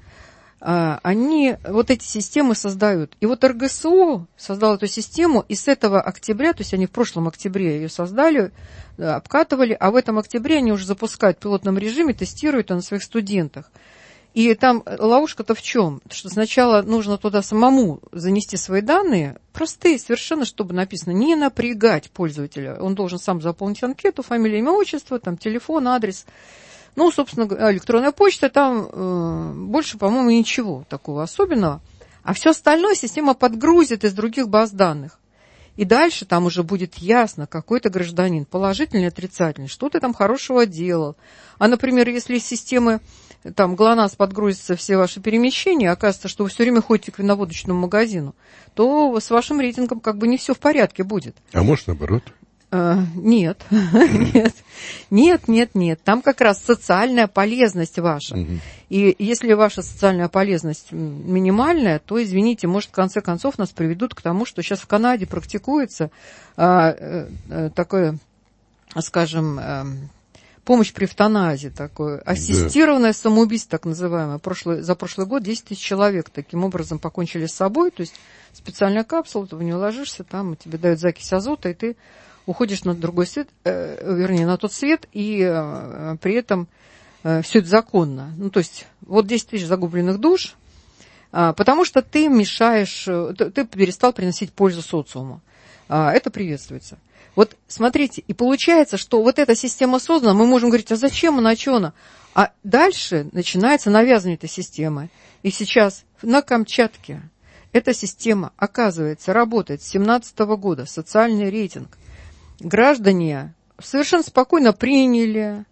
они вот эти системы создают. И вот эр гэ эс о создал эту систему, и с этого октября, то есть они в прошлом октябре ее создали, обкатывали, а в этом октябре они уже запускают в пилотном режиме, тестируют на своих студентах. И там ловушка-то в чем? Что сначала нужно туда самому занести свои данные, простые совершенно, чтобы написано, не напрягать пользователя. Он должен сам заполнить анкету, фамилия, имя, отчество, там, телефон, адрес. Ну, собственно, электронная почта, там э, больше, по-моему, ничего такого особенного. А все остальное система подгрузит из других баз данных. И дальше там уже будет ясно, какой ты гражданин, положительный, отрицательный, что ты там хорошего делал. А, например, если из системы там ГЛОНАСС подгрузится все ваши перемещения, окажется, что вы все время ходите к виноводочному магазину, то с вашим рейтингом как бы не все в порядке будет. А может, наоборот? Uh, нет, нет, нет, нет, нет. Там как раз социальная полезность ваша. Uh-huh. И если ваша социальная полезность минимальная, то, извините, может, в конце концов нас приведут к тому, что сейчас в Канаде практикуется а, а, такое, скажем, а, помощь при эвтаназии, такое, ассистированное самоубийство, так называемое. Прошлый, за прошлый год десять тысяч человек таким образом покончили с собой. То есть специальная капсула, ты в нее ложишься, там тебе дают закись азота, и ты уходишь на другой свет, э, вернее, на тот свет, и э, при этом э, все это законно. Ну, то есть, вот десять тысяч загубленных душ, э, потому что ты мешаешь, э, ты, ты перестал приносить пользу социуму. Э, это приветствуется. Вот смотрите, и получается, что вот эта система создана, мы можем говорить, а зачем она, что она? А дальше начинается навязывание этой системы. И сейчас на Камчатке эта система, оказывается, работает с две тысячи семнадцатого года, социальный рейтинг. Граждане совершенно спокойно приняли,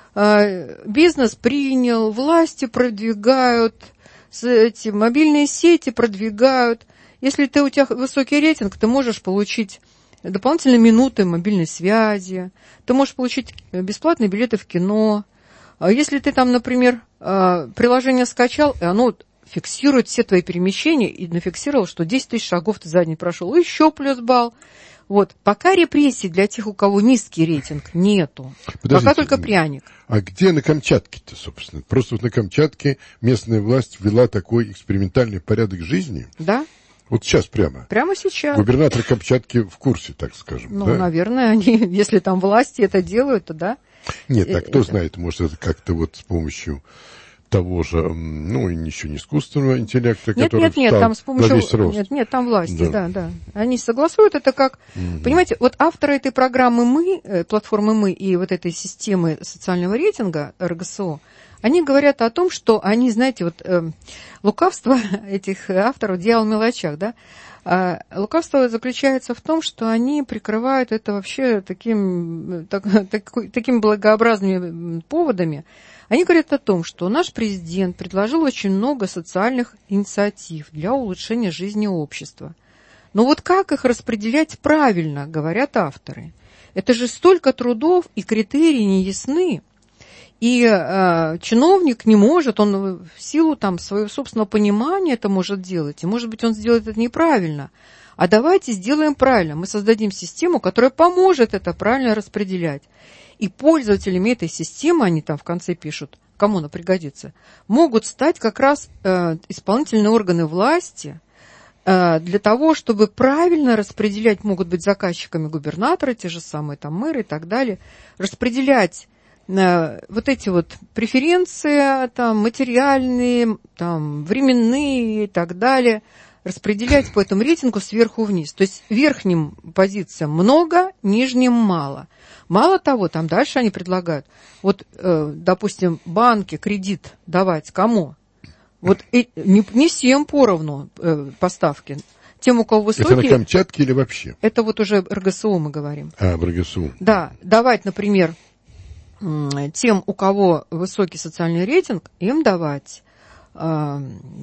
бизнес принял, власти продвигают, эти мобильные сети продвигают. Если ты, у тебя высокий рейтинг, ты можешь получить дополнительные минуты мобильной связи, ты можешь получить бесплатные билеты в кино. Если ты там, например, приложение скачал, и оно фиксирует все твои перемещения, и нафиксировал, что десять тысяч шагов ты за день прошел, еще плюс балл. Вот, пока репрессий для тех, у кого низкий рейтинг, нету. Подождите, пока только пряник. А где на Камчатке-то, собственно? Просто вот на Камчатке местная власть ввела такой экспериментальный порядок жизни? Да. Вот сейчас прямо? Прямо сейчас. Губернатор Камчатки в курсе, так скажем. Ну, да? Наверное, они, если там власти это делают, то да. Нет, а кто это... знает, может, это как-то вот с помощью того же, ну, еще не искусственного интеллекта, нет, который нет, нет, встал там с помощью... на весь рост. Нет, нет, там власти, да, да. да. Они согласуют это как... Угу. Понимаете, вот авторы этой программы «Мы», платформы «Мы» и вот этой системы социального рейтинга эр гэ эс о, они говорят о том, что они, знаете, вот э, лукавство этих авторов, дьявол в мелочах, да, а лукавство заключается в том, что они прикрывают это вообще таким, так, так, такими благообразными поводами. Они говорят о том, что наш президент предложил очень много социальных инициатив для улучшения жизни общества. Но вот как их распределять правильно, говорят авторы. Это же столько трудов, и критерии не ясны. И э, чиновник не может, он в силу там, своего собственного понимания это может делать. И, может быть, он сделает это неправильно. А давайте сделаем правильно. Мы создадим систему, которая поможет это правильно распределять. И пользователями этой системы, они там в конце пишут, кому она пригодится, могут стать как раз э, исполнительные органы власти э, для того, чтобы правильно распределять, могут быть заказчиками губернаторы, те же самые там мэры и так далее, распределять э, вот эти вот преференции там, материальные, там, временные и так далее, распределять по этому рейтингу сверху вниз. То есть верхним позициям много, нижним мало. Мало того, там дальше они предлагают, вот, э, допустим, банки кредит давать кому? Вот и, не, не всем поровну э, поставки. Тем, у кого высокие... Это на Камчатке или вообще? Это вот уже эр гэ эс о мы говорим. А, эр гэ эс о. Да, давать, например, тем, у кого высокий социальный рейтинг, им давать э,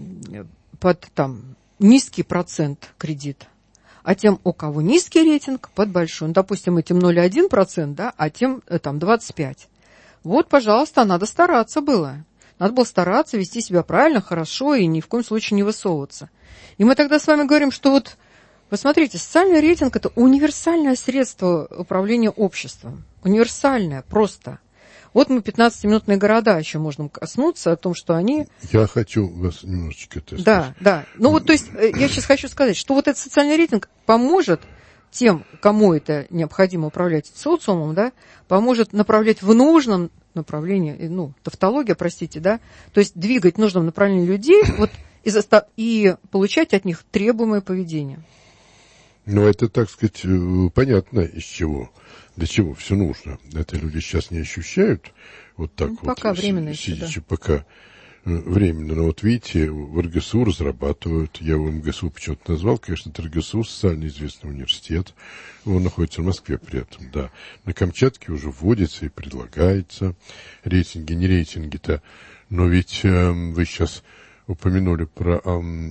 под там, низкий процент кредит. А тем, у кого низкий рейтинг, под большой. Ну, допустим, этим ноль целых одна десятая процента, да, а тем там, двадцать пять процентов. Вот, пожалуйста, надо стараться было. Надо было стараться вести себя правильно, хорошо и ни в коем случае не высовываться. И мы тогда с вами говорим, что вот, посмотрите, социальный рейтинг – это универсальное средство управления обществом. Универсальное, просто. Вот мы пятнадцатиминутные города еще можем коснуться о том, что они... Я хочу вас немножечко это сказать. Да, да. Ну вот, то есть, я сейчас хочу сказать, что вот этот социальный рейтинг поможет тем, кому это необходимо управлять социумом, да, поможет направлять в нужном направлении, ну, тавтология, простите, да, то есть двигать в нужном направлении людей вот, и, заста- и получать от них требуемое поведение. Ну, это, так сказать, понятно, из чего, для чего все нужно. Это люди сейчас не ощущают вот так ну, вот. Пока временно сидячи, еще, да. Пока временно. Но вот видите, в эр гэ эс у разрабатывают, я его эм гэ эс у почему-то назвал, конечно, это эр гэ эс у, социально известный университет, он находится в Москве при этом, да. На Камчатке уже вводится и предлагается рейтинги, не рейтинги-то, но ведь э, вы сейчас упомянули про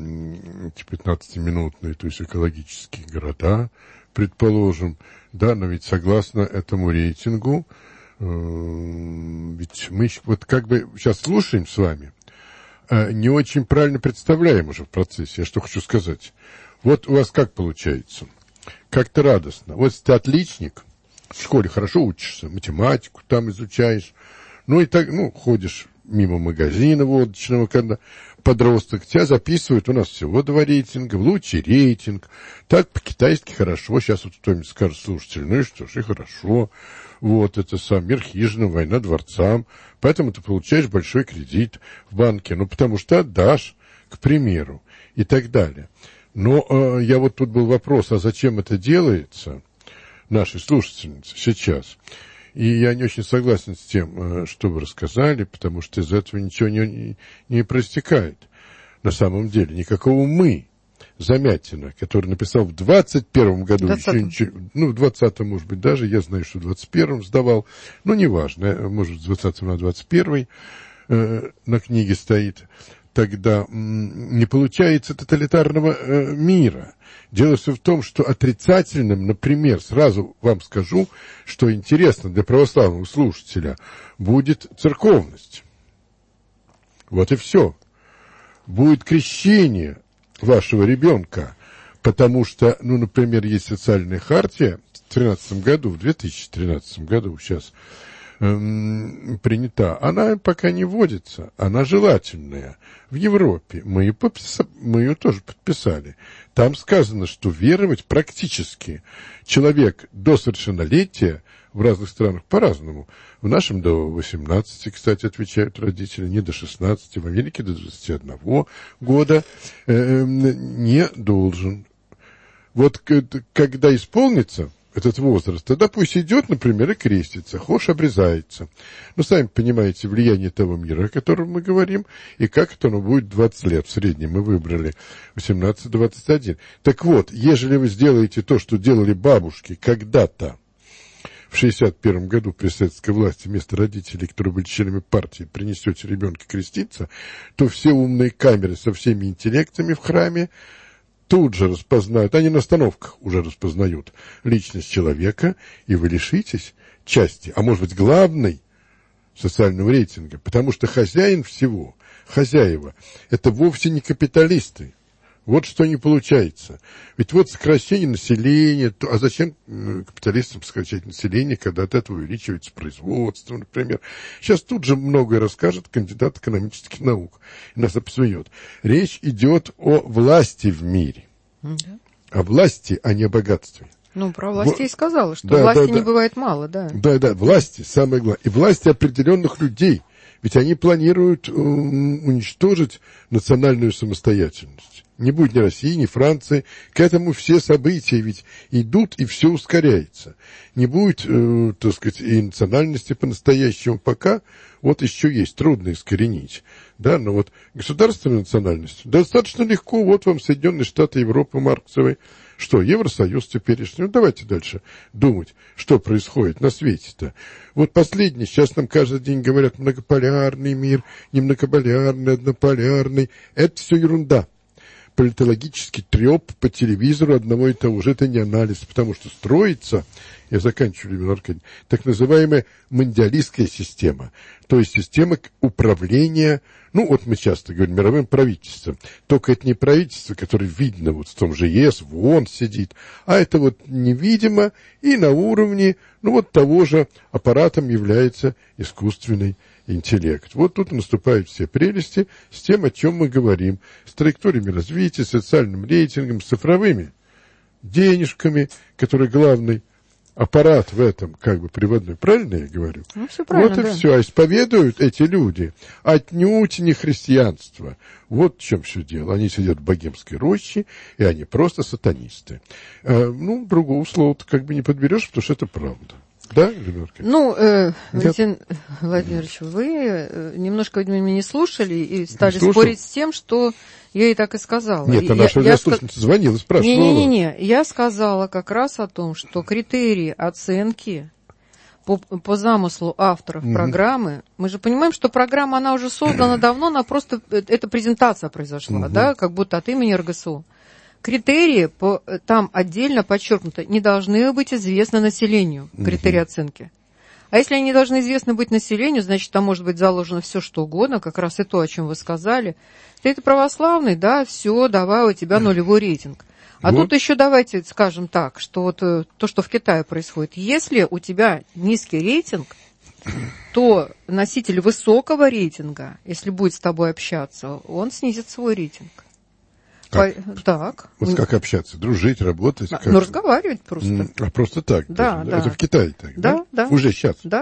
э, пятнадцатиминутные, то есть экологические города, предположим, да, но ведь согласно этому рейтингу, э, ведь мы вот как бы сейчас слушаем с вами, не очень правильно представляем уже в процессе. Я что хочу сказать. Вот у вас как получается? Как-то радостно. Вот если ты отличник, в школе хорошо учишься, математику там изучаешь, ну и так, ну, ходишь мимо магазина водочного, когда подросток, тебя записывают, у нас всего два рейтинга, в лучший рейтинг, так по-китайски хорошо, сейчас вот кто-нибудь скажет, слушатель, ну и что ж, и хорошо, вот, это сам мир хижинам, война дворцам, поэтому ты получаешь большой кредит в банке, ну, потому что отдашь, к примеру, и так далее. Но э, я вот тут был вопрос, а зачем это делается, нашей слушательнице сейчас? И я не очень согласен с тем, что вы рассказали, потому что из этого ничего не, не, не проистекает. На самом деле, никакого «мы» Замятина, который написал в двадцать первом году, еще ничего, ну, в двадцатом, может быть, даже, я знаю, что в двадцать первом сдавал, но неважно, может, с двадцатого на двадцать первый э, на книге стоит, тогда м, не получается тоталитарного э, мира. Дело все в том, что отрицательным, например, сразу вам скажу, что интересно для православного слушателя, будет церковность. Вот и все. Будет крещение вашего ребенка, потому что, ну, например, есть социальная хартия в тринадцатом году, в две тысячи тринадцатом году сейчас эм, принята. Она пока не вводится, она желательная. В Европе мы ее, подпис... мы ее тоже подписали. Там сказано, что веровать практически человек до совершеннолетия в разных странах по-разному. В нашем до восемнадцати, кстати, отвечают родители, не до шестнадцати, в Америке до двадцати одного года э, не должен. Вот когда исполнится этот возраст, тогда пусть идет, например, и крестится, хошь обрезается. Ну, сами понимаете, влияние того мира, о котором мы говорим, и как это оно будет двадцать лет. В среднем мы выбрали восемнадцать двадцать один. Так вот, ежели вы сделаете то, что делали бабушки когда-то, в шестьдесят первом году при советской власти вместо родителей, которые были членами партии, принесете ребенка креститься, то все умные камеры со всеми интеллектами в храме тут же распознают, они на остановках уже распознают личность человека, и вы лишитесь части, а может быть главной социального рейтинга, потому что хозяин всего, хозяева, это вовсе не капиталисты. Вот что не получается. Ведь вот сокращение населения, то, а зачем капиталистам сокращать население, когда от этого увеличивается производство, например. Сейчас тут же многое расскажет кандидат экономических наук, и нас обсует. Речь идет о власти в мире. Да. О власти, а не о богатстве. Ну, про власти Во... и сказала, что да, власти да, не да. бывает мало, да. Да, да, власти, самое главное. И власти определенных людей. Ведь они планируют уничтожить национальную самостоятельность. Не будет ни России, ни Франции. К этому все события ведь идут, и все ускоряется. Не будет, э, так сказать, и национальности по-настоящему пока. Вот еще есть, трудно искоренить. Да, но вот государственную национальность достаточно легко. Вот вам Соединенные Штаты Европы марксовой. Что, Евросоюз теперешний? Ну, давайте дальше думать, что происходит на свете-то. Вот последний, сейчас нам каждый день говорят, многополярный мир, не многополярный, однополярный. Это все ерунда. Политологический треп по телевизору одного и того же. Это не анализ, потому что строится, я заканчиваю, Людмила Аркадьевна, так называемая мандиалистская система, то есть система управления, ну вот мы часто говорим, мировым правительством, только это не правительство, которое видно вот в том же ЕС, в ООН сидит, а это вот невидимо и на уровне, ну вот того же аппаратом является искусственный интеллект. Вот тут наступают все прелести с тем, о чем мы говорим, с траекториями развития, социальным рейтингом, с цифровыми денежками, которые главный аппарат в этом, как бы, приводной. Правильно я говорю? Ну, все правильно, вот и да. все. А исповедуют эти люди отнюдь не христианство. Вот в чем все дело. Они сидят в богемской роще, и они просто сатанисты. А, ну, другого слова-то как бы не подберешь, потому что это правда. Да, Людмила? Ну, э, Валентин Владимирович, вы э, немножко, видимо, меня не слушали и стали не спорить с тем, что я и так и сказала. Нет, а я, наша радиослушательница звонила, спрашивала. Не-не-не, я сказала как раз о том, что критерии оценки по, по замыслу авторов mm-hmm. программы, мы же понимаем, что программа, она уже создана давно, она просто, это презентация произошла, mm-hmm. да, как будто от имени РГСУ. Критерии, по, там отдельно подчеркнуто, не должны быть известны населению, критерии угу. оценки. А если они не должны известны быть населению, значит, там может быть заложено все, что угодно, как раз и то, о чем вы сказали. Ты это православный, да, все, давай, у тебя нулевой рейтинг. А вот. Тут еще давайте скажем так, что вот то, что в Китае происходит. Если у тебя низкий рейтинг, то носитель высокого рейтинга, если будет с тобой общаться, он снизит свой рейтинг. Как? По... Так. Вот как общаться? Дружить, работать? Как? Ну, разговаривать просто. А просто так? Да, даже, да. Это в Китае так, да? Да, да. Уже сейчас? Да.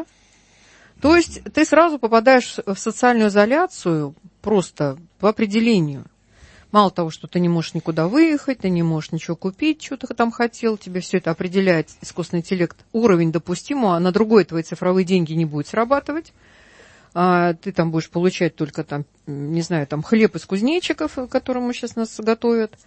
То есть ты сразу попадаешь в социальную изоляцию просто по определению. Мало того, что ты не можешь никуда выехать, ты не можешь ничего купить, что ты там хотел, тебе все это определяет искусственный интеллект, уровень допустимого, а на другой твои цифровые деньги не будет срабатывать. А ты там будешь получать только там, не знаю, там хлеб из кузнечиков, которому сейчас нас готовят.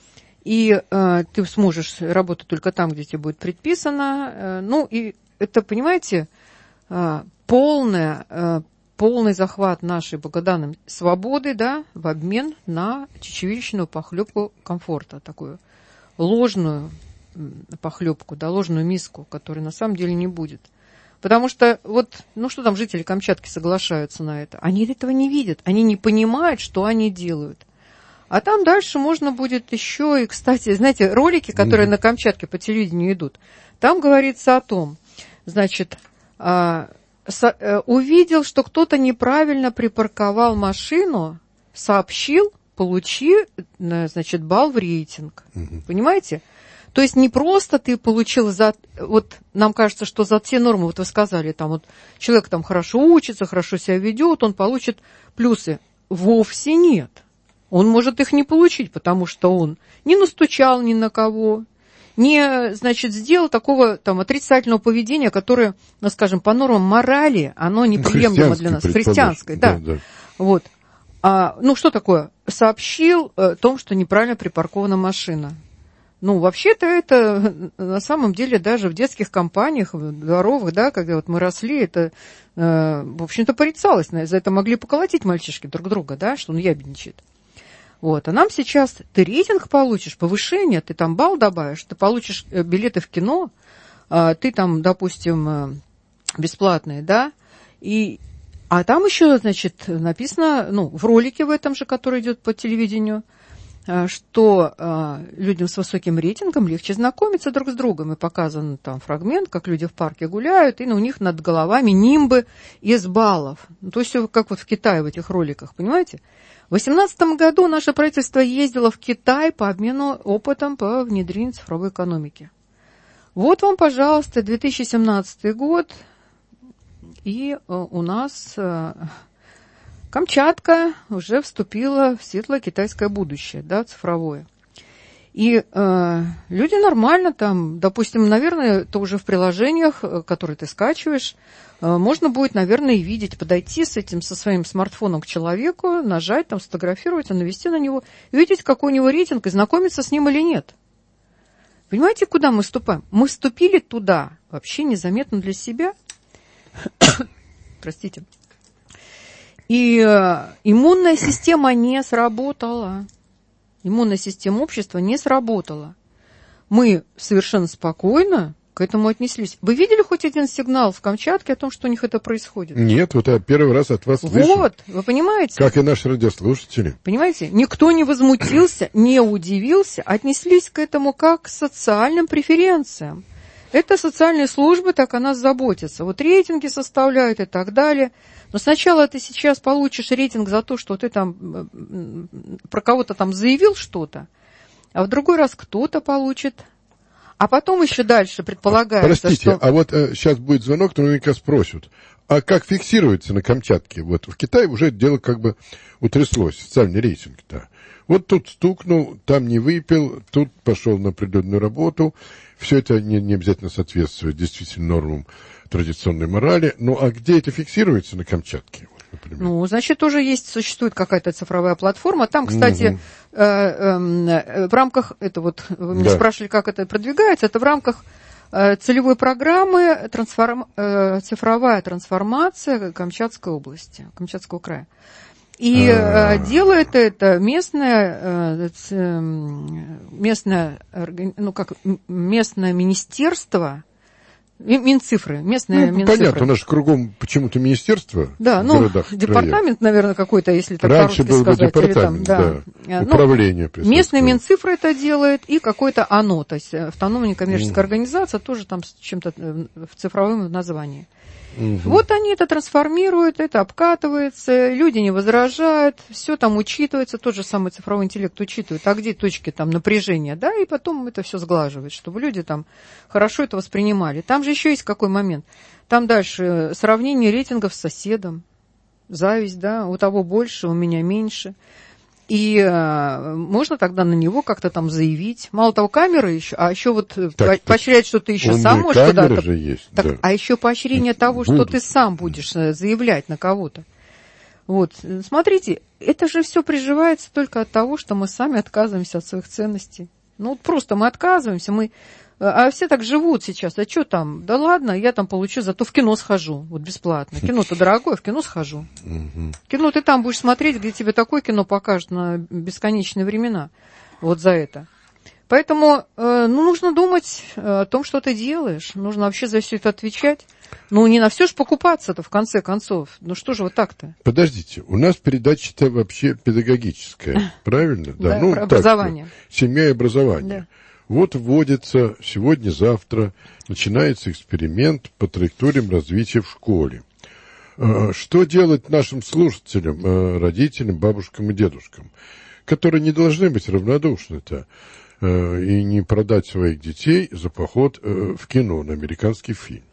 И э, ты сможешь работать только там, где тебе будет предписано. Э, ну, и это, понимаете, э, полное, э, полный захват нашей богоданной свободы, да, в обмен на чечевичную похлебку комфорта, такую ложную похлебку, да, ложную миску, которой на самом деле не будет. Потому что, вот, ну что там жители Камчатки соглашаются на это? Они этого не видят, они не понимают, что они делают. А там дальше можно будет еще, и, кстати, знаете, ролики, которые mm-hmm. на Камчатке по телевидению идут, там говорится о том, значит, а, со, а, увидел, что кто-то неправильно припарковал машину, сообщил, получи, значит, балл в рейтинг. Mm-hmm. Понимаете? То есть не просто ты получил за... Вот нам кажется, что за те нормы, вот вы сказали, там вот человек там хорошо учится, хорошо себя ведет, он получит плюсы. Вовсе нет. Он может их не получить, потому что он не настучал ни на кого, не, значит, сделал такого там отрицательного поведения, которое, ну, скажем, по нормам морали, оно неприемлемо для нас. Христианской, да. да, да. Вот. А, ну, что такое? Сообщил о том, что неправильно припаркована машина. Ну, вообще-то это на самом деле даже в детских компаниях, в дворовых, да, когда вот мы росли, это, э, в общем-то, порицалось. За это могли поколотить мальчишки друг друга, да, что он ябедничает. Вот. А нам сейчас ты рейтинг получишь, повышение, ты там балл добавишь, ты получишь билеты в кино, э, ты там, допустим, э, бесплатные, да, и... А там еще, значит, написано, ну, в ролике в этом же, который идет по телевидению, что э, людям с высоким рейтингом легче знакомиться друг с другом. И показан там фрагмент, как люди в парке гуляют, и ну, у них над головами нимбы из баллов. Ну, то есть как вот в Китае в этих роликах, понимаете? В две тысячи восемнадцатом году наше правительство ездило в Китай по обмену опытом по внедрению цифровой экономики. Вот вам, пожалуйста, две тысячи семнадцатый год, и э, у нас... Э, Камчатка уже вступила в светлое китайское будущее, да, цифровое. И э, люди нормально там, допустим, наверное, это уже в приложениях, которые ты скачиваешь, э, можно будет, наверное, и видеть, подойти с этим, со своим смартфоном к человеку, нажать, там, сфотографировать, навести на него, видеть, какой у него рейтинг, и знакомиться с ним или нет. Понимаете, куда мы вступаем? Мы вступили туда вообще незаметно для себя. Простите. И э, иммунная система не сработала. Иммунная система общества не сработала. Мы совершенно спокойно к этому отнеслись. Вы видели хоть один сигнал в Камчатке о том, что у них это происходит? Нет, вот я первый раз от вас слышу. Вот, вы понимаете? Как и наши радиослушатели. Понимаете? Никто не возмутился, не удивился, отнеслись к этому как к социальным преференциям. Это социальные службы, так о нас заботятся. Вот рейтинги составляют и так далее. Но сначала ты сейчас получишь рейтинг за то, что ты там про кого-то там заявил что-то, а в другой раз кто-то получит. А потом еще дальше предполагается, Простите, что... а вот э, сейчас будет звонок, то наверняка спросят, а как фиксируется на Камчатке? Вот в Китае уже это дело как бы утряслось, социальный рейтинг-то. Вот тут стукнул, там не выпил, тут пошел на определенную работу. Все это не, не обязательно соответствует действительно нормам традиционной морали. Ну, а где это фиксируется на Камчатке? Вот, например? Ну, значит, тоже есть, существует какая-то цифровая платформа. Там, кстати, угу. э, э, в рамках, это вот, вы меня да. спрашивали, как это продвигается, это в рамках э, целевой программы трансформ, э, цифровая трансформация Камчатской области, Камчатского края. И э, делает это местное, э, местное, ну, как, местное министерство, Минцифры, местное ну, Минцифры. Понятно, у нас же кругом почему-то министерство. Да, в ну, городах, департамент, наверное, какой-то, если так раньше по-русски был сказать. департамент, или там, да, да. управление. Ну, местный Минцифры это делает, и какой-то ОНО, то есть автономная некоммерческая mm. организация, тоже там с чем-то в цифровом названии. Mm-hmm. Вот они это трансформируют, это обкатывается, люди не возражают, все там учитывается, тот же самый цифровой интеллект учитывает, а где точки там напряжения, да, и потом это все сглаживает, чтобы люди там хорошо это воспринимали. Там же еще есть какой момент, там дальше сравнение рейтингов с соседом, зависть, да, у того больше, у меня меньше. И э, можно тогда на него как-то там заявить. Мало того, камеры еще, а еще вот так, поощрять, что ты еще сам можешь куда-то. Же есть, так, да. А еще поощрение это того, будут. Что ты сам будешь заявлять на кого-то. Вот, смотрите, это же все приживается только от того, что мы сами отказываемся от своих ценностей. Ну, вот просто мы отказываемся, мы... А все так живут сейчас. А что там? Да ладно, я там получу, зато в кино схожу. Вот бесплатно. Кино-то дорогое, в кино схожу. Угу. Кино ты там будешь смотреть, где тебе такое кино покажут на бесконечные времена. Вот за это. Поэтому, э, ну, нужно думать о том, что ты делаешь. Нужно вообще за все это отвечать. Ну, не на все ж покупаться-то, в конце концов. Ну, что же вот так-то? Подождите, у нас передача-то вообще педагогическая, правильно? Да, ну, про образование. Семья и образование. Вот вводится сегодня-завтра, начинается эксперимент по траекториям развития в школе. Что делать нашим слушателям, родителям, бабушкам и дедушкам, которые не должны быть равнодушны-то и не продать своих детей за поход в кино на американский фильм?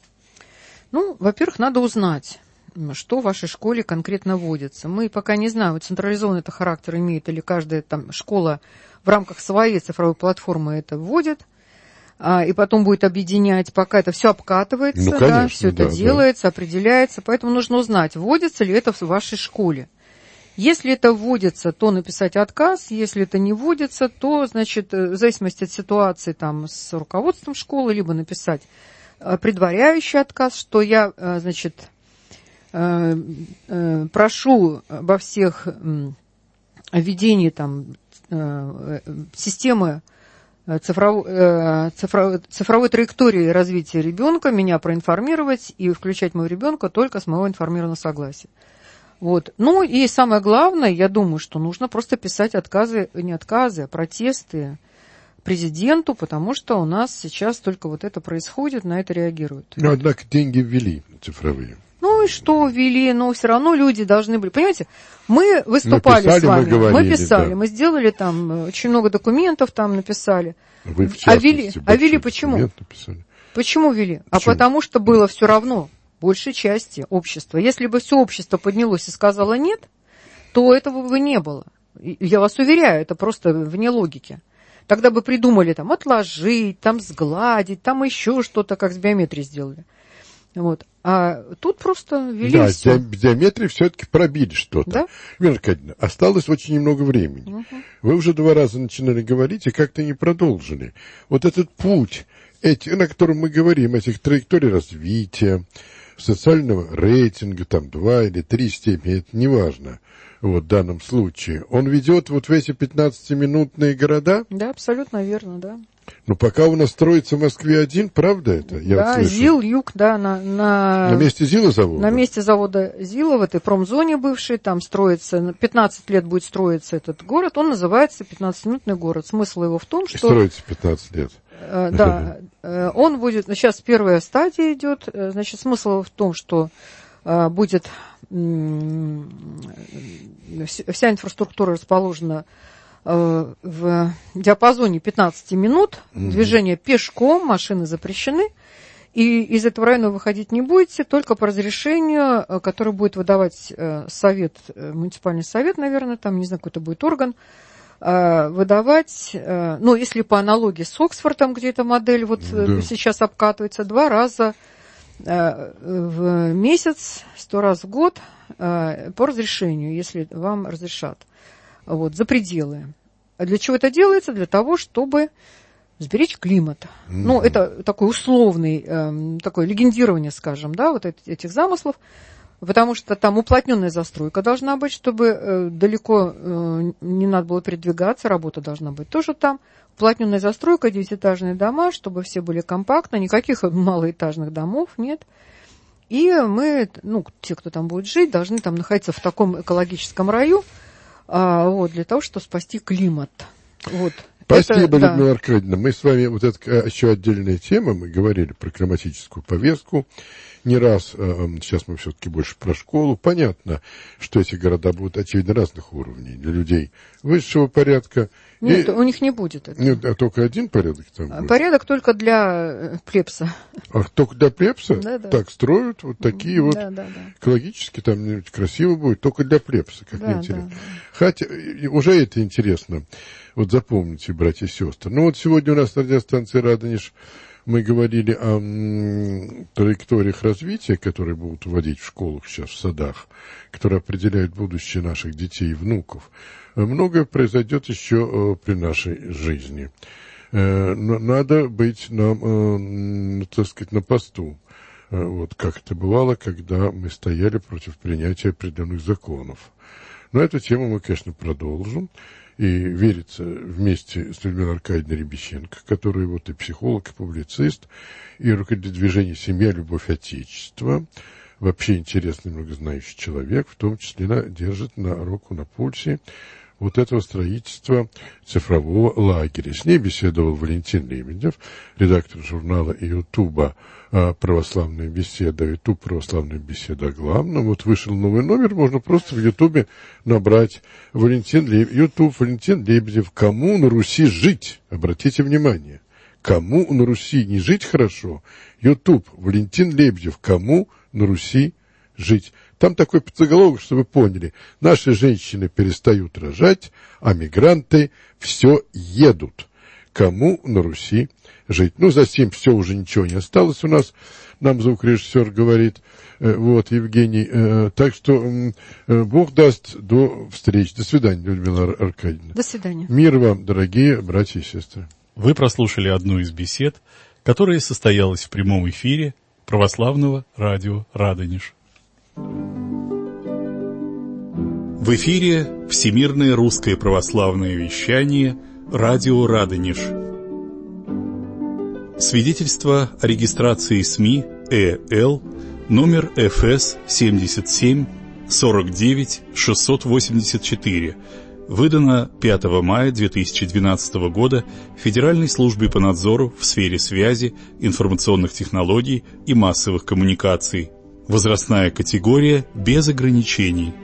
Ну, во-первых, надо узнать, что в вашей школе конкретно вводится. Мы пока не знаем, централизованный это характер имеет или каждая там школа в рамках своей цифровой платформы это вводит, а, и потом будет объединять, пока это все обкатывается, ну, конечно, да, все это да, делается, да. определяется. Поэтому нужно узнать, вводится ли это в вашей школе. Если это вводится, то написать отказ. Если это не вводится, то, значит, в зависимости от ситуации там, с руководством школы, либо написать предваряющий отказ, что я, значит, прошу обо всех введении там, системы цифровой, цифровой, цифровой траектории развития ребенка, меня проинформировать и включать моего ребенка только с моего информированного согласия. Вот. Ну и самое главное, я думаю, что нужно просто писать отказы, не отказы, а протесты президенту, потому что у нас сейчас только вот это происходит, на это реагируют. Но, однако, деньги ввели цифровые. Ну и что ввели, но все равно люди должны были... Понимаете, мы выступали мы писали, с вами, мы, говорили, мы писали, да. мы сделали там очень много документов, там написали. Вы в а ввели, а ввели почему? Почему ввели? Почему? А потому что было все равно. большей части общества. Если бы все общество поднялось и сказало «нет», то этого бы не было. Я вас уверяю, это просто вне логики. Тогда бы придумали там отложить, там сгладить, там еще что-то, как с биометрией сделали. Вот. А тут просто ввели да, все. Да, биометрии все-таки пробили что-то. Да? Вера Аркадьевна, осталось очень немного времени. Угу. Вы уже два раза начинали говорить и как-то не продолжили. Вот этот путь, эти, на котором мы говорим, этих траекторий развития, социального рейтинга, там два или три степени, это не важно. Вот в данном случае. Он ведет вот в эти пятнадцатиминутные города? Да, абсолютно верно, да. Но пока у нас строится в Москве один, правда это? Я да, вот ЗИЛ, Юг, да, на, на... На месте ЗИЛа завода? На месте завода ЗИЛа, в этой промзоне бывшей, там строится, пятнадцать лет будет строиться этот город, он называется пятнадцатиминутный город. Смысл его в том, что... Строится пятнадцать лет. Э, да, э, он будет, сейчас первая стадия идет, э, значит, смысл в том, что э, будет э, вся инфраструктура расположена в диапазоне пятнадцати минут, угу. Движение пешком, машины запрещены, и из этого района выходить не будете, только по разрешению, которое будет выдавать совет, муниципальный совет, наверное, там, не знаю, какой-то будет орган, выдавать, ну, если по аналогии с Оксфордом, где эта модель вот да. сейчас обкатывается, два раза в месяц, сто раз в год по разрешению, если вам разрешат. Вот, за пределы. А для чего это делается? Для того, чтобы сберечь климат. Mm-hmm. Ну, это такой условный, э, такое легендирование, скажем, да, вот этих замыслов, потому что там уплотненная застройка должна быть, чтобы э, далеко э, не надо было передвигаться, работа должна быть тоже там. Уплотненная застройка, девятиэтажные дома, чтобы все были компактно, никаких малоэтажных домов нет. И мы, ну, те, кто там будет жить, должны там находиться в таком экологическом раю, А, вот, для того, чтобы спасти климат. Вот. Спасибо, это, Людмила да. Аркадьевна. Мы с вами, вот это еще отдельная тема, мы говорили про климатическую повестку не раз, сейчас мы все-таки больше про школу. Понятно, что эти города будут, очевидно, разных уровней для людей высшего порядка. Нет, и... у них не будет этого. Нет, а только один порядок там будет? Порядок только для плебса. А только для плебса? Да, да. Так строят, вот такие вот да, да, да. экологически, там красиво будет, только для плебса, как да, мне интересно. Да, да. Хотя, уже это интересно. Вот запомните, братья и сестры. Ну вот сегодня у нас на радиостанции «Радонеж» мы говорили о м, траекториях развития, которые будут вводить в школах сейчас, в садах, которые определяют будущее наших детей и внуков. Многое произойдет еще э, при нашей жизни. Э, надо быть нам, э, так сказать, на посту. Э, вот как это бывало, когда мы стояли против принятия определенных законов. Но эту тему мы, конечно, продолжим. И верится вместе с Людмилой Аркадьевной Рябищенко, которая вот и психолог, и публицист, и руководитель движения «Семья. Любовь. Отечество». Вообще интересный, многознающий человек, в том числе на, держит на руку на пульсе вот этого строительства цифрового лагеря. С ней беседовал Валентин Лебедев, редактор журнала и ютуба «Православная беседа», ютуб «Православная беседа» о главном. Вот вышел новый номер, можно просто в ютубе набрать Валентин Лебедев, ютуб Валентин Лебедев «Кому на Руси жить?» Обратите внимание, кому на Руси не жить хорошо? ютуб Валентин Лебедев «Кому на Руси жить?» Там такой подзаголовок, чтобы вы поняли. Наши женщины перестают рожать, а мигранты все едут. Кому на Руси жить? Ну, за сим все уже ничего не осталось у нас, нам звукорежиссер говорит, вот, Евгений. Так что Бог даст, до встречи. До свидания, Людмила Аркадьевна. До свидания. Мир вам, дорогие братья и сестры. Вы прослушали одну из бесед, которая состоялась в прямом эфире православного радио «Радонеж». В эфире Всемирное русское православное вещание «Радио Радонеж». Свидетельство о регистрации СМИ ЭЛ номер эф эс семьдесят семь сорок девять шестьсот восемьдесят четыре, выдано пятого мая две тысячи двенадцатого года Федеральной службе по надзору в сфере связи, информационных технологий и массовых коммуникаций. Возрастная категория без ограничений.